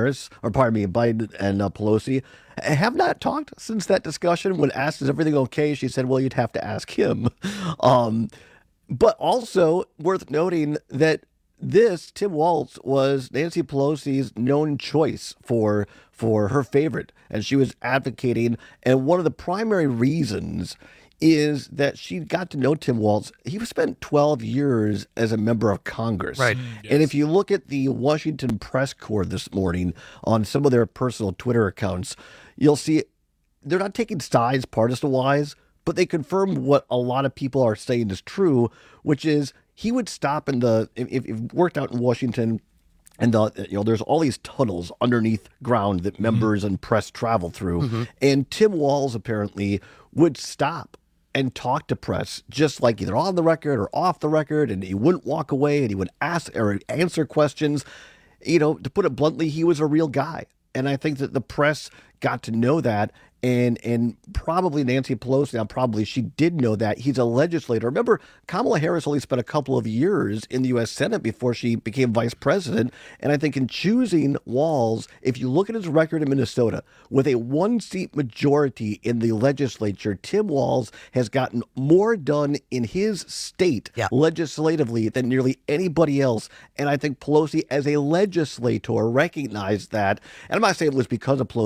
Speaker 4: Pelosi, have not talked since that discussion. When asked, is everything okay? She said, well, you'd have to ask him. But also worth noting that Tim Walz was Nancy Pelosi's known choice for her favorite, and she was advocating. And one of the primary reasons is that she got to know Tim Walz. He spent 12 years as a member of Congress.
Speaker 20: Right.
Speaker 4: And if you look at the Washington Press Corps this morning on some of their personal Twitter accounts, you'll see they're not taking sides partisan-wise, but they confirm what a lot of people are saying is true, which is he would stop if he worked out in Washington, and there's all these tunnels underneath ground that members and press travel through. And Tim Walz apparently would stop and talk to press, just like either on the record or off the record, and he wouldn't walk away, and he would ask or answer questions. To put it bluntly, he was a real guy. And I think that the press got to know that, and probably Nancy Pelosi, she did know that. He's a legislator. Remember, Kamala Harris only spent a couple of years in the U.S. Senate before she became vice president. And I think in choosing Walz, if you look at his record in Minnesota, with a one-seat majority in the legislature, Tim Walz has gotten more done in his state legislatively than nearly anybody else. And I think Pelosi, as a legislator, recognized that. And I'm not saying it was because of Pelosi, but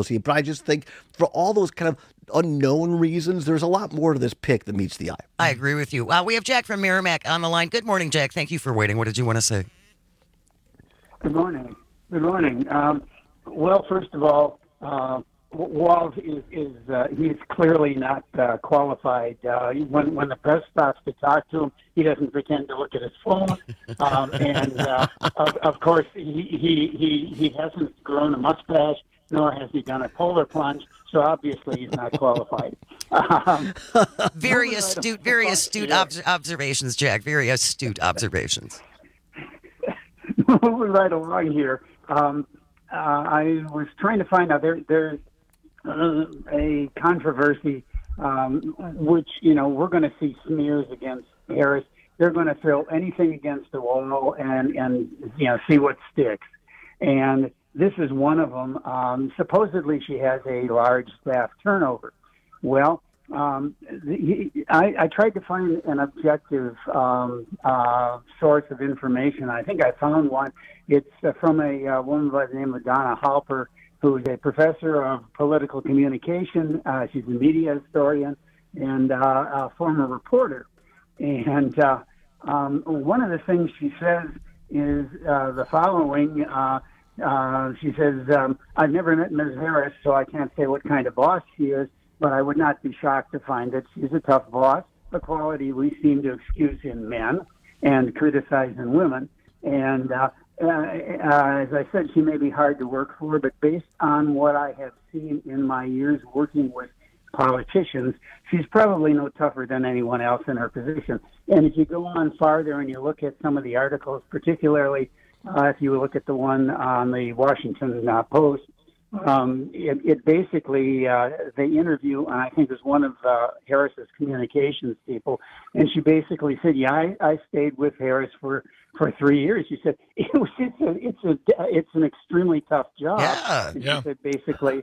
Speaker 4: just think for all those kind of unknown reasons, there's a lot more to this pick than meets the eye.
Speaker 20: I agree with you. We have Jack from Merrimack on the line. Good morning, Jack. Thank you for waiting. What did you want to say?
Speaker 6: Good morning. Good morning. Well, first of all, Walz he's clearly not qualified. When the press stops to talk to him, he doesn't pretend to look at his phone, and of course he hasn't grown a mustache, nor has he done a polar plunge. So obviously he's not qualified.
Speaker 20: Very astute observations, Jack. Very astute observations.
Speaker 6: Moving right along here. I was trying to find out there's a controversy, which, we're going to see smears against Harris. They're going to throw anything against the wall and see what sticks. And this is one of them. Supposedly she has a large staff turnover. Well, I tried to find an objective source of information. I think I found one. It's from a woman by the name of Donna Halper, who's a professor of political communication. She's a media historian and a former reporter. And one of the things she says is the following. She says, I've never met Ms. Harris, so I can't say what kind of boss she is, but I would not be shocked to find that she's a tough boss, a quality we seem to excuse in men and criticize in women. And as I said, she may be hard to work for, but based on what I have seen in my years working with politicians, she's probably no tougher than anyone else in her position. And if you go on farther and you look at some of the articles, particularly if you look at the one on the Washington Post, it basically, they interview, and I think it was one of Harris's communications people, and she basically said, I stayed with Harris for 3 years. She said, it's an extremely tough job.
Speaker 21: Yeah.
Speaker 6: And she said, basically,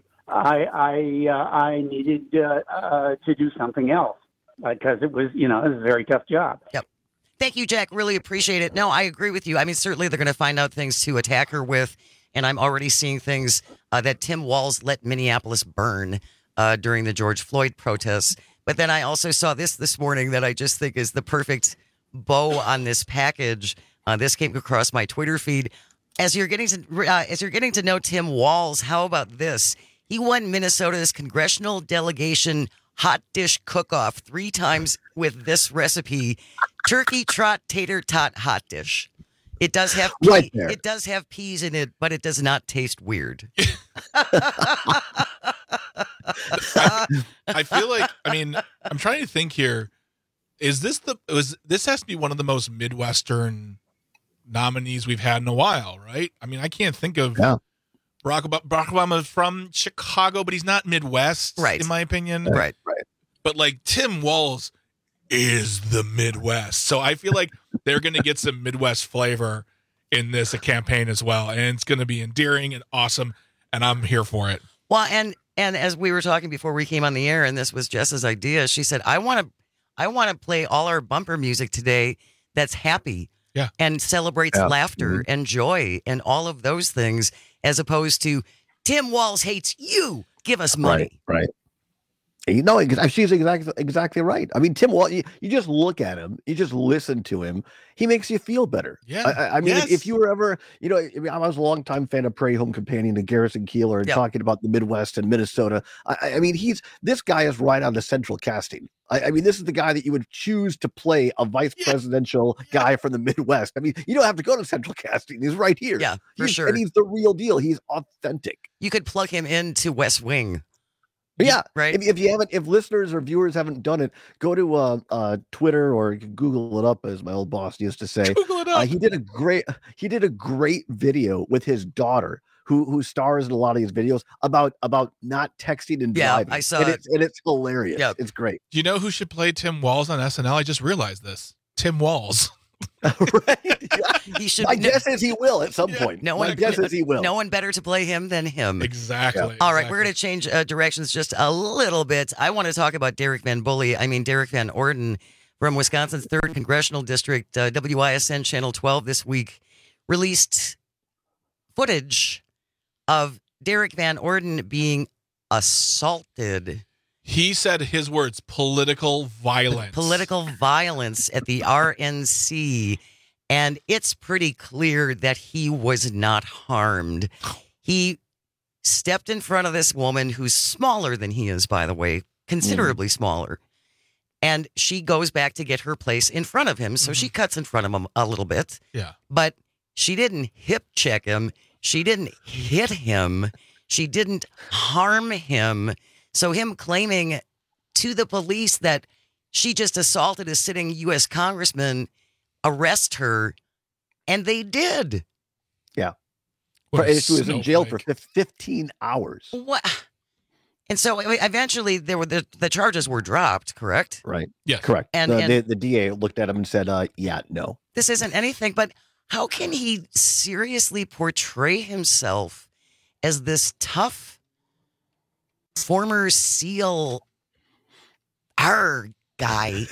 Speaker 6: I needed to do something else because it was a very tough job.
Speaker 20: Yep. Thank you, Jack. Really appreciate it. No, I agree with you. I mean, certainly they're going to find out things to attack her with. And I'm already seeing things that Tim Walz let Minneapolis burn during the George Floyd protests. But then I also saw this morning that I just think is the perfect bow on this package. This came across my Twitter feed. As you're getting to know Tim Walz, how about this? He won Minnesota's congressional delegation hot dish cook-off 3 times with this recipe: turkey trot tater tot hot dish. It does have it does have peas in it, but it does not taste weird.
Speaker 21: I feel like, I'm trying to think here. This has to be one of the most Midwestern nominees we've had in a while, right? I mean, I can't think of Barack Obama is from Chicago, but he's not Midwest, right? In my opinion,
Speaker 4: right.
Speaker 21: But like Tim Walz is the Midwest, so I feel like they're going to get some Midwest flavor in this campaign as well, and it's going to be endearing and awesome, and I'm here for it.
Speaker 20: Well, and as we were talking before we came on the air, and this was Jess's idea, she said, I want to play all our bumper music today that's happy, and celebrates laughter and joy and all of those things, as opposed to Tim Walz hates you. Give us money.
Speaker 4: Right. She's exactly right. I mean, Tim Walz, you just look at him, you just listen to him, he makes you feel better.
Speaker 21: Yeah.
Speaker 4: I mean, if you were ever, I was a longtime fan of Prairie Home Companion and Garrison Keillor and talking about the Midwest and Minnesota. I mean, this guy is right on the central casting. I mean, this is the guy that you would choose to play a vice presidential guy from the Midwest. I mean, you don't have to go to central casting. He's right here.
Speaker 20: Yeah, for sure.
Speaker 4: And he's the real deal. He's authentic.
Speaker 20: You could plug him into West Wing.
Speaker 4: Yeah,
Speaker 20: right.
Speaker 4: If listeners or viewers haven't done it, go to Twitter or Google it up, as my old boss used to say.
Speaker 21: Google it up.
Speaker 4: He did a great video with his daughter, who stars in a lot of these videos about not texting and driving.
Speaker 20: Yeah, I saw
Speaker 4: it. And it's hilarious. Yeah, it's great.
Speaker 21: Do you know who should play Tim Walz on SNL? I just realized this. Tim Walz.
Speaker 20: He should.
Speaker 4: My guess is he will at some point. My guess is he will.
Speaker 20: No one better to play him than him.
Speaker 21: Exactly.
Speaker 20: All right, we're going to change directions just a little bit. I want to talk about Derek Van Orden from Wisconsin's 3rd Congressional District. WISN Channel 12 this week released footage of Derek Van Orden being assaulted.
Speaker 21: He said his words, political violence.
Speaker 20: Political violence at the RNC. And it's pretty clear that he was not harmed. He stepped in front of this woman who's smaller than he is, by the way, considerably smaller. And she goes back to get her place in front of him. So she cuts in front of him a little bit.
Speaker 21: Yeah.
Speaker 20: But she didn't hip check him. She didn't hit him. She didn't harm him. So him claiming to the police that she just assaulted a sitting U.S. congressman, arrest her, and they did.
Speaker 4: Yeah.
Speaker 21: What
Speaker 4: But
Speaker 21: a
Speaker 4: she was in jail
Speaker 21: snowflake.
Speaker 4: for 15 hours.
Speaker 20: What? And so eventually there were the charges were dropped, correct?
Speaker 4: Right.
Speaker 21: Yes.
Speaker 4: Correct.
Speaker 20: And-
Speaker 4: The DA looked at him and said, yeah, no.
Speaker 20: This isn't anything, but how can he seriously portray himself as this tough former SEAL guy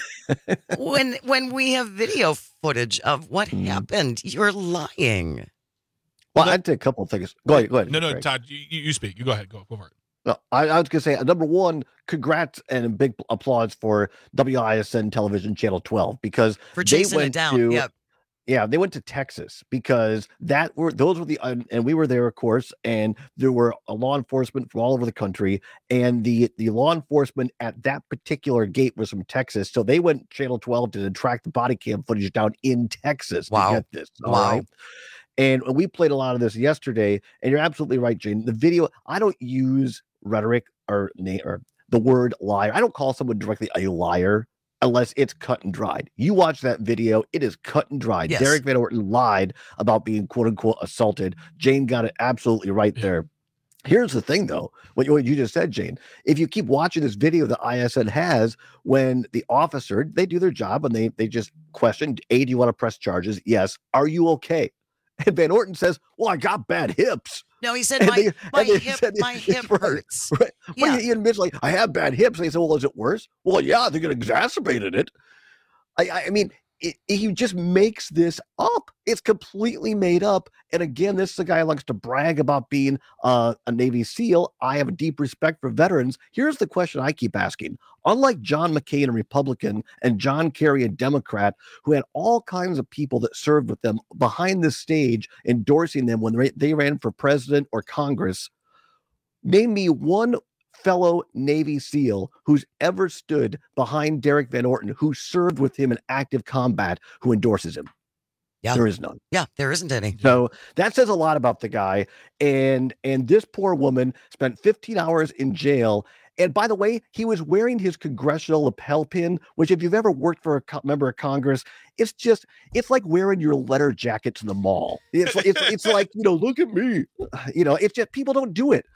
Speaker 20: when we have video footage of what happened? You're lying.
Speaker 4: Well, I'd say a couple of things. Go ahead.
Speaker 21: No,
Speaker 4: Greg.
Speaker 21: Todd, you speak. You go ahead. Go for it.
Speaker 4: No, I was going to say, number one, congrats and a big applause for WISN Television Channel 12 because
Speaker 20: For chasing it down. Yep.
Speaker 4: Yeah, they went to Texas because those were the and we were there, of course, and there were a law enforcement from all over the country, and the law enforcement at that particular gate was from Texas, so they went Channel 12 to track the body cam footage down in Texas to get this. All right? And we played a lot of this yesterday, and you're absolutely right, Jane. The video, I don't use rhetoric or the word liar. I don't call someone directly a liar unless it's cut and dried. You watch that video, it is cut and dried.
Speaker 20: Yes.
Speaker 4: Derek Van Orton lied about being quote unquote assaulted. Jane got it absolutely right there. Here's the thing, though, what you just said, Jane. If you keep watching this video that ISN has, when the officer, they do their job and they just question, do you want to press charges? Yes. Are you okay? And Van Orton says, well, I got bad hips.
Speaker 20: No, he said
Speaker 4: And
Speaker 20: my
Speaker 4: they
Speaker 20: hip
Speaker 4: said,
Speaker 20: hurts.
Speaker 4: Right.
Speaker 20: Yeah.
Speaker 4: Well, he admits, like, I have bad hips. And they said, well, is it worse? Well, yeah, I think it exacerbated it. I mean, he just makes this up. It's completely made up. And again, this is a guy who likes to brag about being a Navy SEAL. I have a deep respect for veterans. Here's the question I keep asking. Unlike John McCain, a Republican, and John Kerry, a Democrat, who had all kinds of people that served with them behind the stage endorsing them when they ran for president or Congress, name me one fellow Navy SEAL who's ever stood behind Derek Van Orton, who served with him in active combat, who endorses him.
Speaker 20: Yeah.
Speaker 4: There is none.
Speaker 20: Yeah, there isn't any.
Speaker 4: So that says a lot about the guy. And this poor woman spent 15 hours in jail. And by the way, he was wearing his congressional lapel pin, which if you've ever worked for a member of Congress, it's like wearing your letter jacket to the mall. It's like, look at me. It's just, people don't do it.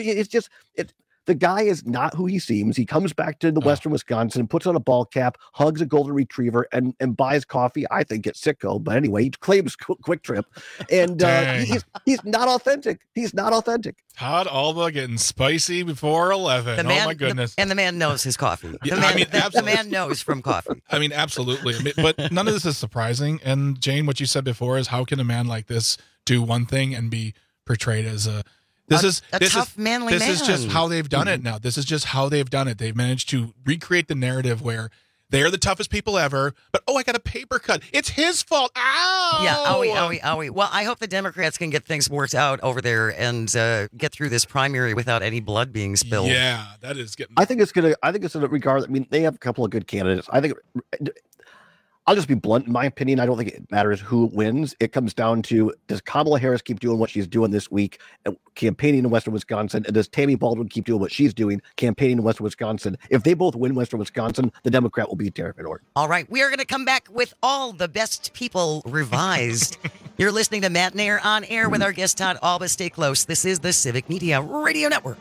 Speaker 4: The guy is not who he seems. He comes back to the Western Wisconsin, puts on a ball cap, hugs a golden retriever, and buys coffee, I think, at Citgo. But anyway, he claims Quick Trip. And he's not authentic. He's not authentic.
Speaker 21: Todd Alba getting spicy before 11. Oh, my goodness.
Speaker 20: And the man knows his coffee.
Speaker 21: Yeah,
Speaker 20: The man knows from coffee.
Speaker 21: I mean, absolutely. But none of this is surprising. And Jane, what you said before is how can a man like this do one thing and be portrayed as a
Speaker 20: tough, manly man.
Speaker 21: This is just how they've done it now. This is just how they've done it. They've managed to recreate the narrative where they're the toughest people ever, but I got a paper cut. It's his fault. Ow!
Speaker 20: Yeah, owie. Well, I hope the Democrats can get things worked out over there and get through this primary without any blood being spilled.
Speaker 21: Yeah, that is getting.
Speaker 4: I think it's gonna regard. I mean, they have a couple of good candidates. I think. I'll just be blunt. In my opinion, I don't think it matters who wins. It comes down to, does Kamala Harris keep doing what she's doing this week, campaigning in Western Wisconsin, and does Tammy Baldwin keep doing what she's doing, campaigning in Western Wisconsin? If they both win Western Wisconsin, the Democrat will beat Derek Van Orton.
Speaker 20: All right, we are going to come back with all the best people revised. You're listening to Matt Nair on air with our guest Todd Alba. Stay close. This is the Civic Media Radio Network.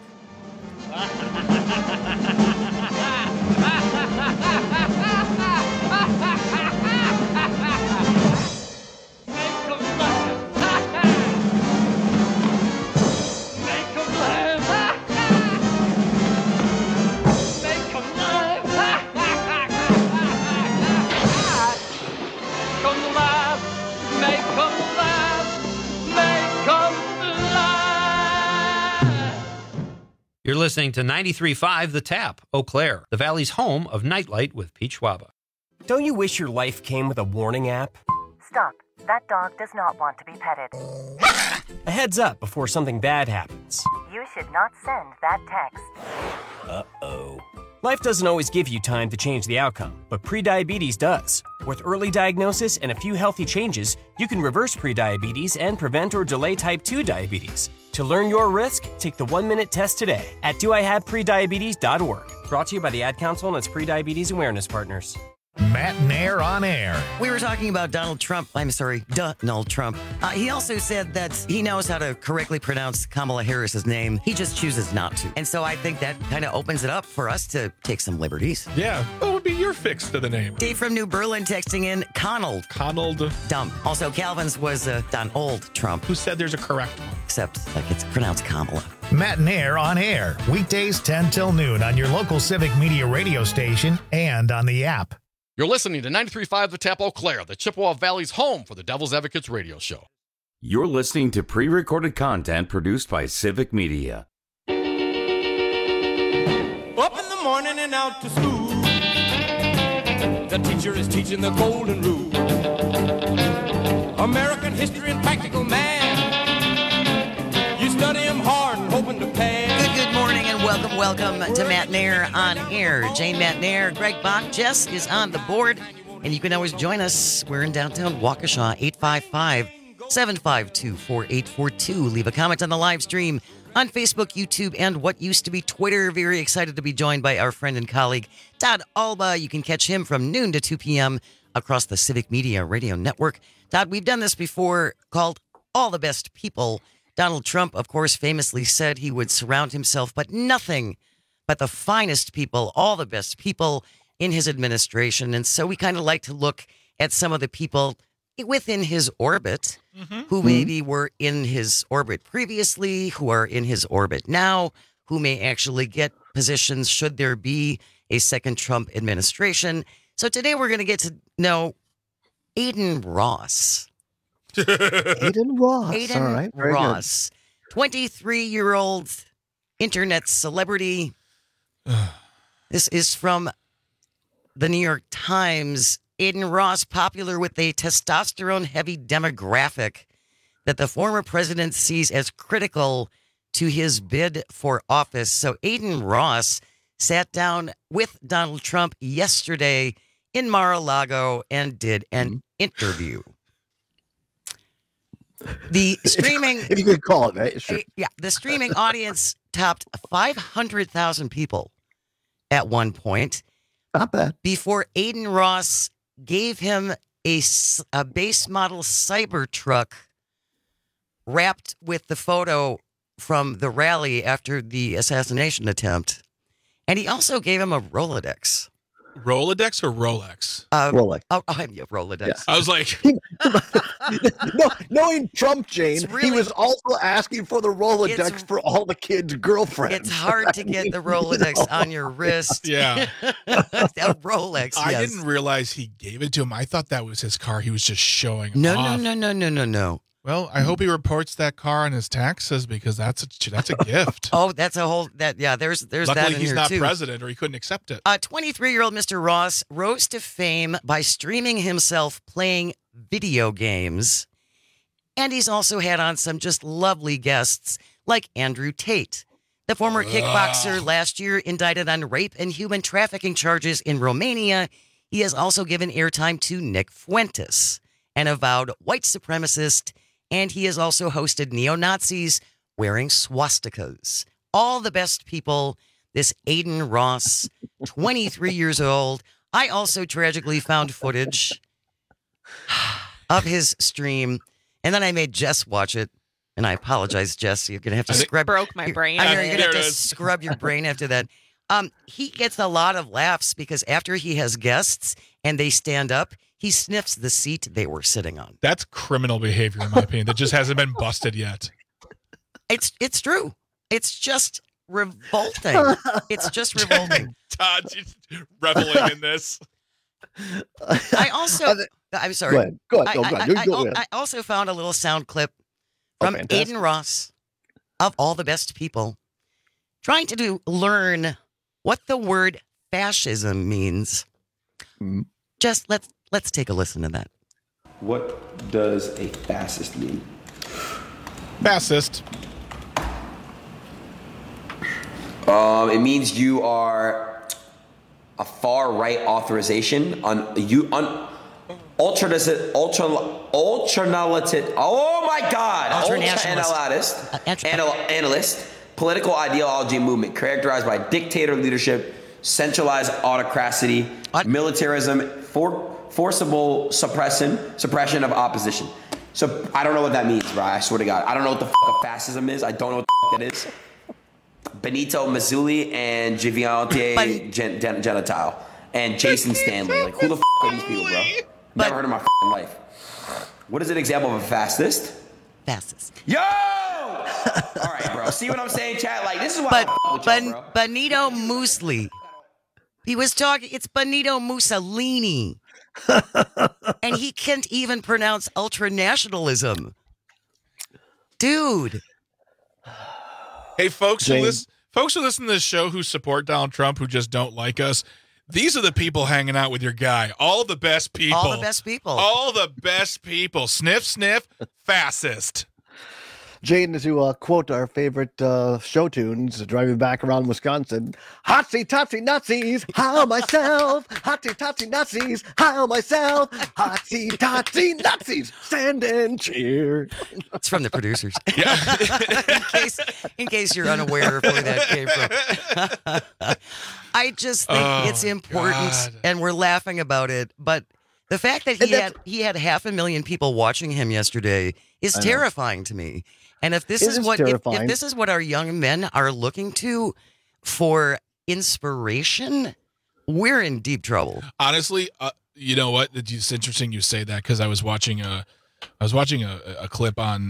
Speaker 3: You're listening listening to 93.5 The Tap, Eau Claire, the Valley's home of Nightlight with Pete Schwaba.
Speaker 7: Don't you wish your life came with a warning app?
Speaker 12: Stop. That dog does not want to be petted.
Speaker 7: A heads up before something bad happens.
Speaker 12: You should not send that text.
Speaker 7: Uh-oh. Life doesn't always give you time to change the outcome, but prediabetes does. With early diagnosis and a few healthy changes, you can reverse prediabetes and prevent or delay type 2 diabetes. To learn your risk, take the 1-minute test today at doihaveprediabetes.org. Brought to you by the Ad Council and its prediabetes awareness partners.
Speaker 1: Matt Nair on air.
Speaker 20: We were talking about Donald Trump. I'm sorry, Donald Trump. He also said that he knows how to correctly pronounce Kamala Harris's name. He just chooses not to. And so I think that kind of opens it up for us to take some liberties.
Speaker 21: Yeah. What would be your fix to the name?
Speaker 20: Dave from New Berlin texting in Conald. Dumb. Also, Calvin's was Donald Trump.
Speaker 21: Who said there's a correct one?
Speaker 20: Except like it's pronounced Kamala.
Speaker 1: Matt Nair on air. Weekdays 10 till noon on your local Civic Media radio station and on the app.
Speaker 13: You're listening to 93.5 The Tap Eau Claire, the Chippewa Valley's home for the Devil's Advocates radio show.
Speaker 19: You're listening to pre-recorded content produced by Civic Media.
Speaker 5: Up in the morning and out to school. The teacher is teaching the golden rule. American history and practical math. You study them hard and hoping to pass.
Speaker 20: Good morning and welcome to Matt Nair on air. Jane Matt Nair, Greg Bach, Jess is on the board, and you can always join us. We're in downtown Waukesha, 855-752-4842. Leave a comment on the live stream on Facebook, YouTube, and what used to be Twitter. Very excited to be joined by our friend and colleague, Todd Alba. You can catch him from noon to 2 p.m. across the Civic Media Radio Network. Todd, we've done this before, called All the Best People. Donald Trump, of course, famously said he would surround himself, but nothing but the finest people, all the best people in his administration. And so we kind of like to look at some of the people within his orbit who maybe were in his orbit previously, who are in his orbit now, who may actually get positions should there be a second Trump administration. So today we're going to get to know Adin Ross.
Speaker 4: Adin Ross.
Speaker 20: Adin
Speaker 4: All right. Very
Speaker 20: Ross, 23-year-old internet celebrity. This is from the New York Times. Adin Ross, popular with a testosterone-heavy demographic that the former president sees as critical to his bid for office. So Adin Ross sat down with Donald Trump yesterday in Mar-a-Lago and did an interview. The streaming,
Speaker 4: if you could call it that, sure.
Speaker 20: Yeah, the streaming audience topped 500,000 people at one point.
Speaker 4: Not bad.
Speaker 20: Before Adin Ross gave him a base model Cybertruck wrapped with the photo from the rally after the assassination attempt, and he also gave him a Rolodex.
Speaker 21: Rolodex or Rolex?
Speaker 4: Rolex.
Speaker 20: Oh, yeah, Rolodex.
Speaker 4: Yeah.
Speaker 21: I was like,
Speaker 4: no, knowing Trump, Jane, he was also asking for the Rolodex for all the kids' girlfriends.
Speaker 20: It's hard to get the Rolodex on your wrist.
Speaker 21: Yeah.
Speaker 20: A Rolex.
Speaker 21: I
Speaker 20: yes.
Speaker 21: didn't realize he gave it to him. I thought that was his car. He was just showing off.
Speaker 20: No.
Speaker 21: Well, I hope he reports that car on his taxes because that's a gift.
Speaker 20: Oh, that's a whole there's
Speaker 21: Luckily,
Speaker 20: that in
Speaker 21: he's
Speaker 20: here
Speaker 21: not
Speaker 20: too.
Speaker 21: president, or he couldn't accept it.
Speaker 20: 23-year-old Mr. Ross rose to fame by streaming himself playing video games, and he's also had on some just lovely guests like Andrew Tate, the former kickboxer last year indicted on rape and human trafficking charges in Romania. He has also given airtime to Nick Fuentes, an avowed white supremacist. And he has also hosted neo-Nazis wearing swastikas. All the best people. This Adin Ross, 23 years old. I also tragically found footage of his stream, and then I made Jess watch it. And I apologize, Jess. You're gonna have to scrub.
Speaker 14: Broke my brain.
Speaker 20: You're gonna have to scrub your brain after that. He gets a lot of laughs because after he has guests and they stand up, he sniffs the seat they were sitting on.
Speaker 21: That's criminal behavior, in my opinion. That just hasn't been busted yet.
Speaker 20: It's true. It's just revolting. It's just revolting.
Speaker 21: Todd's reveling in this.
Speaker 20: I also, I'm sorry.
Speaker 4: Go ahead.
Speaker 20: I also found a little sound clip from Adin Ross, of all the best people, trying to learn what the word fascism means. Just let's take a listen to that.
Speaker 8: What does a fascist mean?
Speaker 21: Fascist.
Speaker 8: It means you are a far right authorization ultranationalist. Oh my God! Analyst, political ideology movement characterized by dictator leadership, centralized autocracy, militarism, forcible suppression of opposition. So I don't know what that means, bro. I swear to God, I don't know what the fuck a fascism is. I don't know what the fuck that is. Benito Mussolini and Giovanni Gentile and Jason Stanley. Like, who the fuck are these people, bro? Never heard of my fucking life. What is an example of a fascist?
Speaker 20: Fascist.
Speaker 8: Yo! All right, bro. See what I'm saying, chat? Like, this is why I don't fuck with y'all, bro.
Speaker 20: Benito Mussolini. He was talking. It's Benito Mussolini, and he can't even pronounce ultranationalism, dude.
Speaker 21: Hey, folks who listen to this show who support Donald Trump, who just don't like us, these are the people hanging out with your guy. All the best people.
Speaker 20: All the best people.
Speaker 21: All the best people. Sniff, sniff, fascist.
Speaker 4: Jane, to quote our favorite show tunes, driving back around Wisconsin, Hotsy totsy Nazis, how myself, Hotsy totsy Nazis, how myself, Hotsy totsy Nazis, stand and cheer.
Speaker 20: It's from the producers. in case you're unaware of where that came from. I just think it's important, and we're laughing about it, but the fact that he had 500,000 people watching him yesterday is terrifying to me. And if this is what if this is what our young men are looking to for inspiration, we're in deep trouble.
Speaker 21: Honestly, you know what? It's interesting you say that, because I was watching a clip on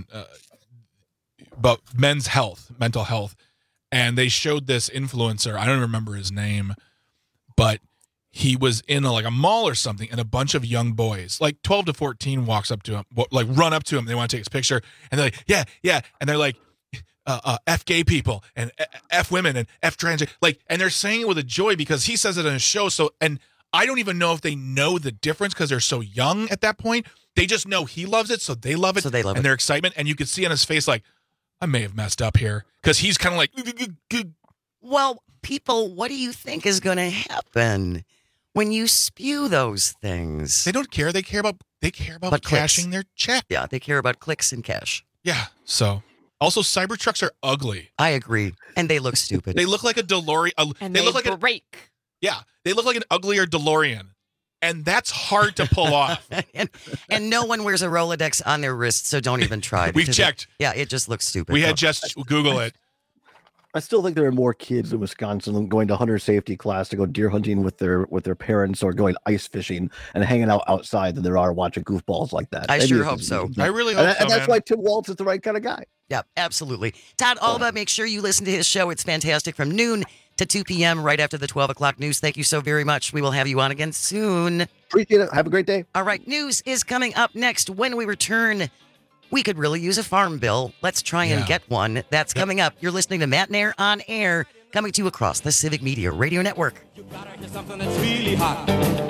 Speaker 21: about men's health, mental health, and they showed this influencer. I don't remember his name, but he was in a mall or something, and a bunch of young boys, like 12 to 14, walks up to him, run up to him. They want to take his picture, and they're like, yeah. And they're like, F gay people, and F women, and F trans, and they're saying it with a joy because he says it on his show. So, and I don't even know if they know the difference because they're so young at that point. They just know he loves it, so they love it. So they love it. And their excitement, and you could see on his face, like, I may have messed up here, because he's kind of like,
Speaker 20: well, people, what do you think is going to happen when you spew those things?
Speaker 21: They don't care. They care about cashing their check.
Speaker 20: Yeah, they care about clicks and cash.
Speaker 21: Yeah. So, also, Cybertrucks are ugly.
Speaker 20: I agree, and they look stupid.
Speaker 21: They look like a DeLorean.
Speaker 9: They look like
Speaker 21: break. Yeah, they look like an uglier DeLorean, and that's hard to pull off.
Speaker 20: and no one wears a Rolodex on their wrist, so don't even try.
Speaker 21: We've checked.
Speaker 20: It just looks stupid.
Speaker 21: We had just Google it.
Speaker 4: I still think there are more kids in Wisconsin going to hunter safety class to go deer hunting with their parents, or going ice fishing and hanging out outside, than there are watching goofballs like that.
Speaker 20: I sure hope so.
Speaker 21: I really hope so,
Speaker 4: and that's why Tim Waltz is the right kind of guy.
Speaker 20: Yeah, absolutely. Todd Alba, make sure you listen to his show. It's fantastic, from noon to 2 p.m. right after the 12 o'clock news. Thank you so very much. We will have you on again soon.
Speaker 4: Appreciate it. Have a great day.
Speaker 20: All right, news is coming up next. When we return, we could really use a farm bill. Let's try and get one. That's coming up. You're listening to Matt Nair on Air, coming to you across the Civic Media Radio Network.
Speaker 5: You gotta hear something that's really hot.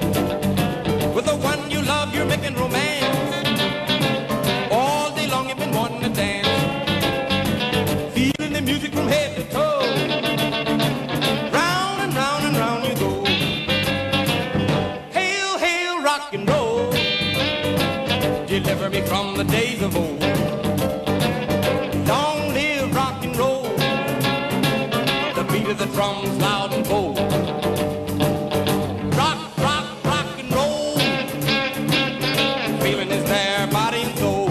Speaker 5: With the one you love, you're making romance. All day long you've been wanting to dance. Feeling the music from head to toe. Round and round and round you go. Hail, hail, rock and roll. Deliver me from the days of old. Long live rock and roll. The beat of the drums loud and bold. Rock, rock, rock and roll. Feeling is there, body and soul.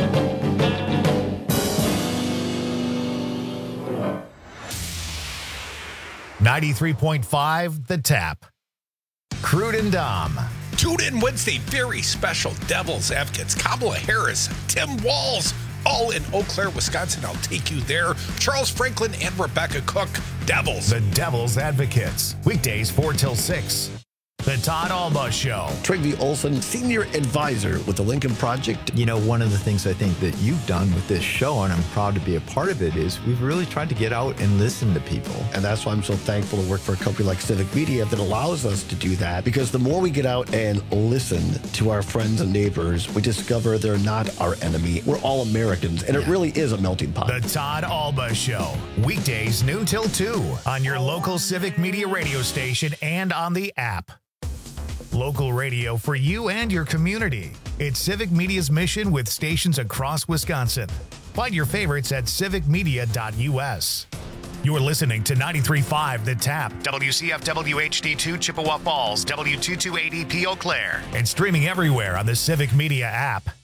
Speaker 1: 93.5 The Tap. Crude and Dom.
Speaker 10: Tune in Wednesday, very special Devil's Advocates. Kamala Harris, Tim Walz, all in Eau Claire, Wisconsin. I'll take you there. Charles Franklin and Rebecca Cook, Devils.
Speaker 1: The Devil's Advocates. Weekdays 4 till 6. The The Todd Alba Show.
Speaker 4: Trygve Olson, Senior Advisor with the Lincoln Project.
Speaker 2: You know, one of the things I think that you've done with this show, and I'm proud to be a part of it, is we've really tried to get out and listen to people.
Speaker 4: And that's why I'm so thankful to work for a company like Civic Media that allows us to do that. Because the more we get out and listen to our friends and neighbors, we discover they're not our enemy. We're all Americans, and it really is a melting pot.
Speaker 1: The Todd Alba Show. Weekdays noon till 2 on your local Civic Media radio station and on the app. Local radio for you and your community. It's Civic Media's mission with stations across Wisconsin. Find your favorites at civicmedia.us. You're listening to 93.5 The Tap, WCFW HD2 Chippewa Falls, W228EP Eau Claire, and streaming everywhere on the Civic Media app.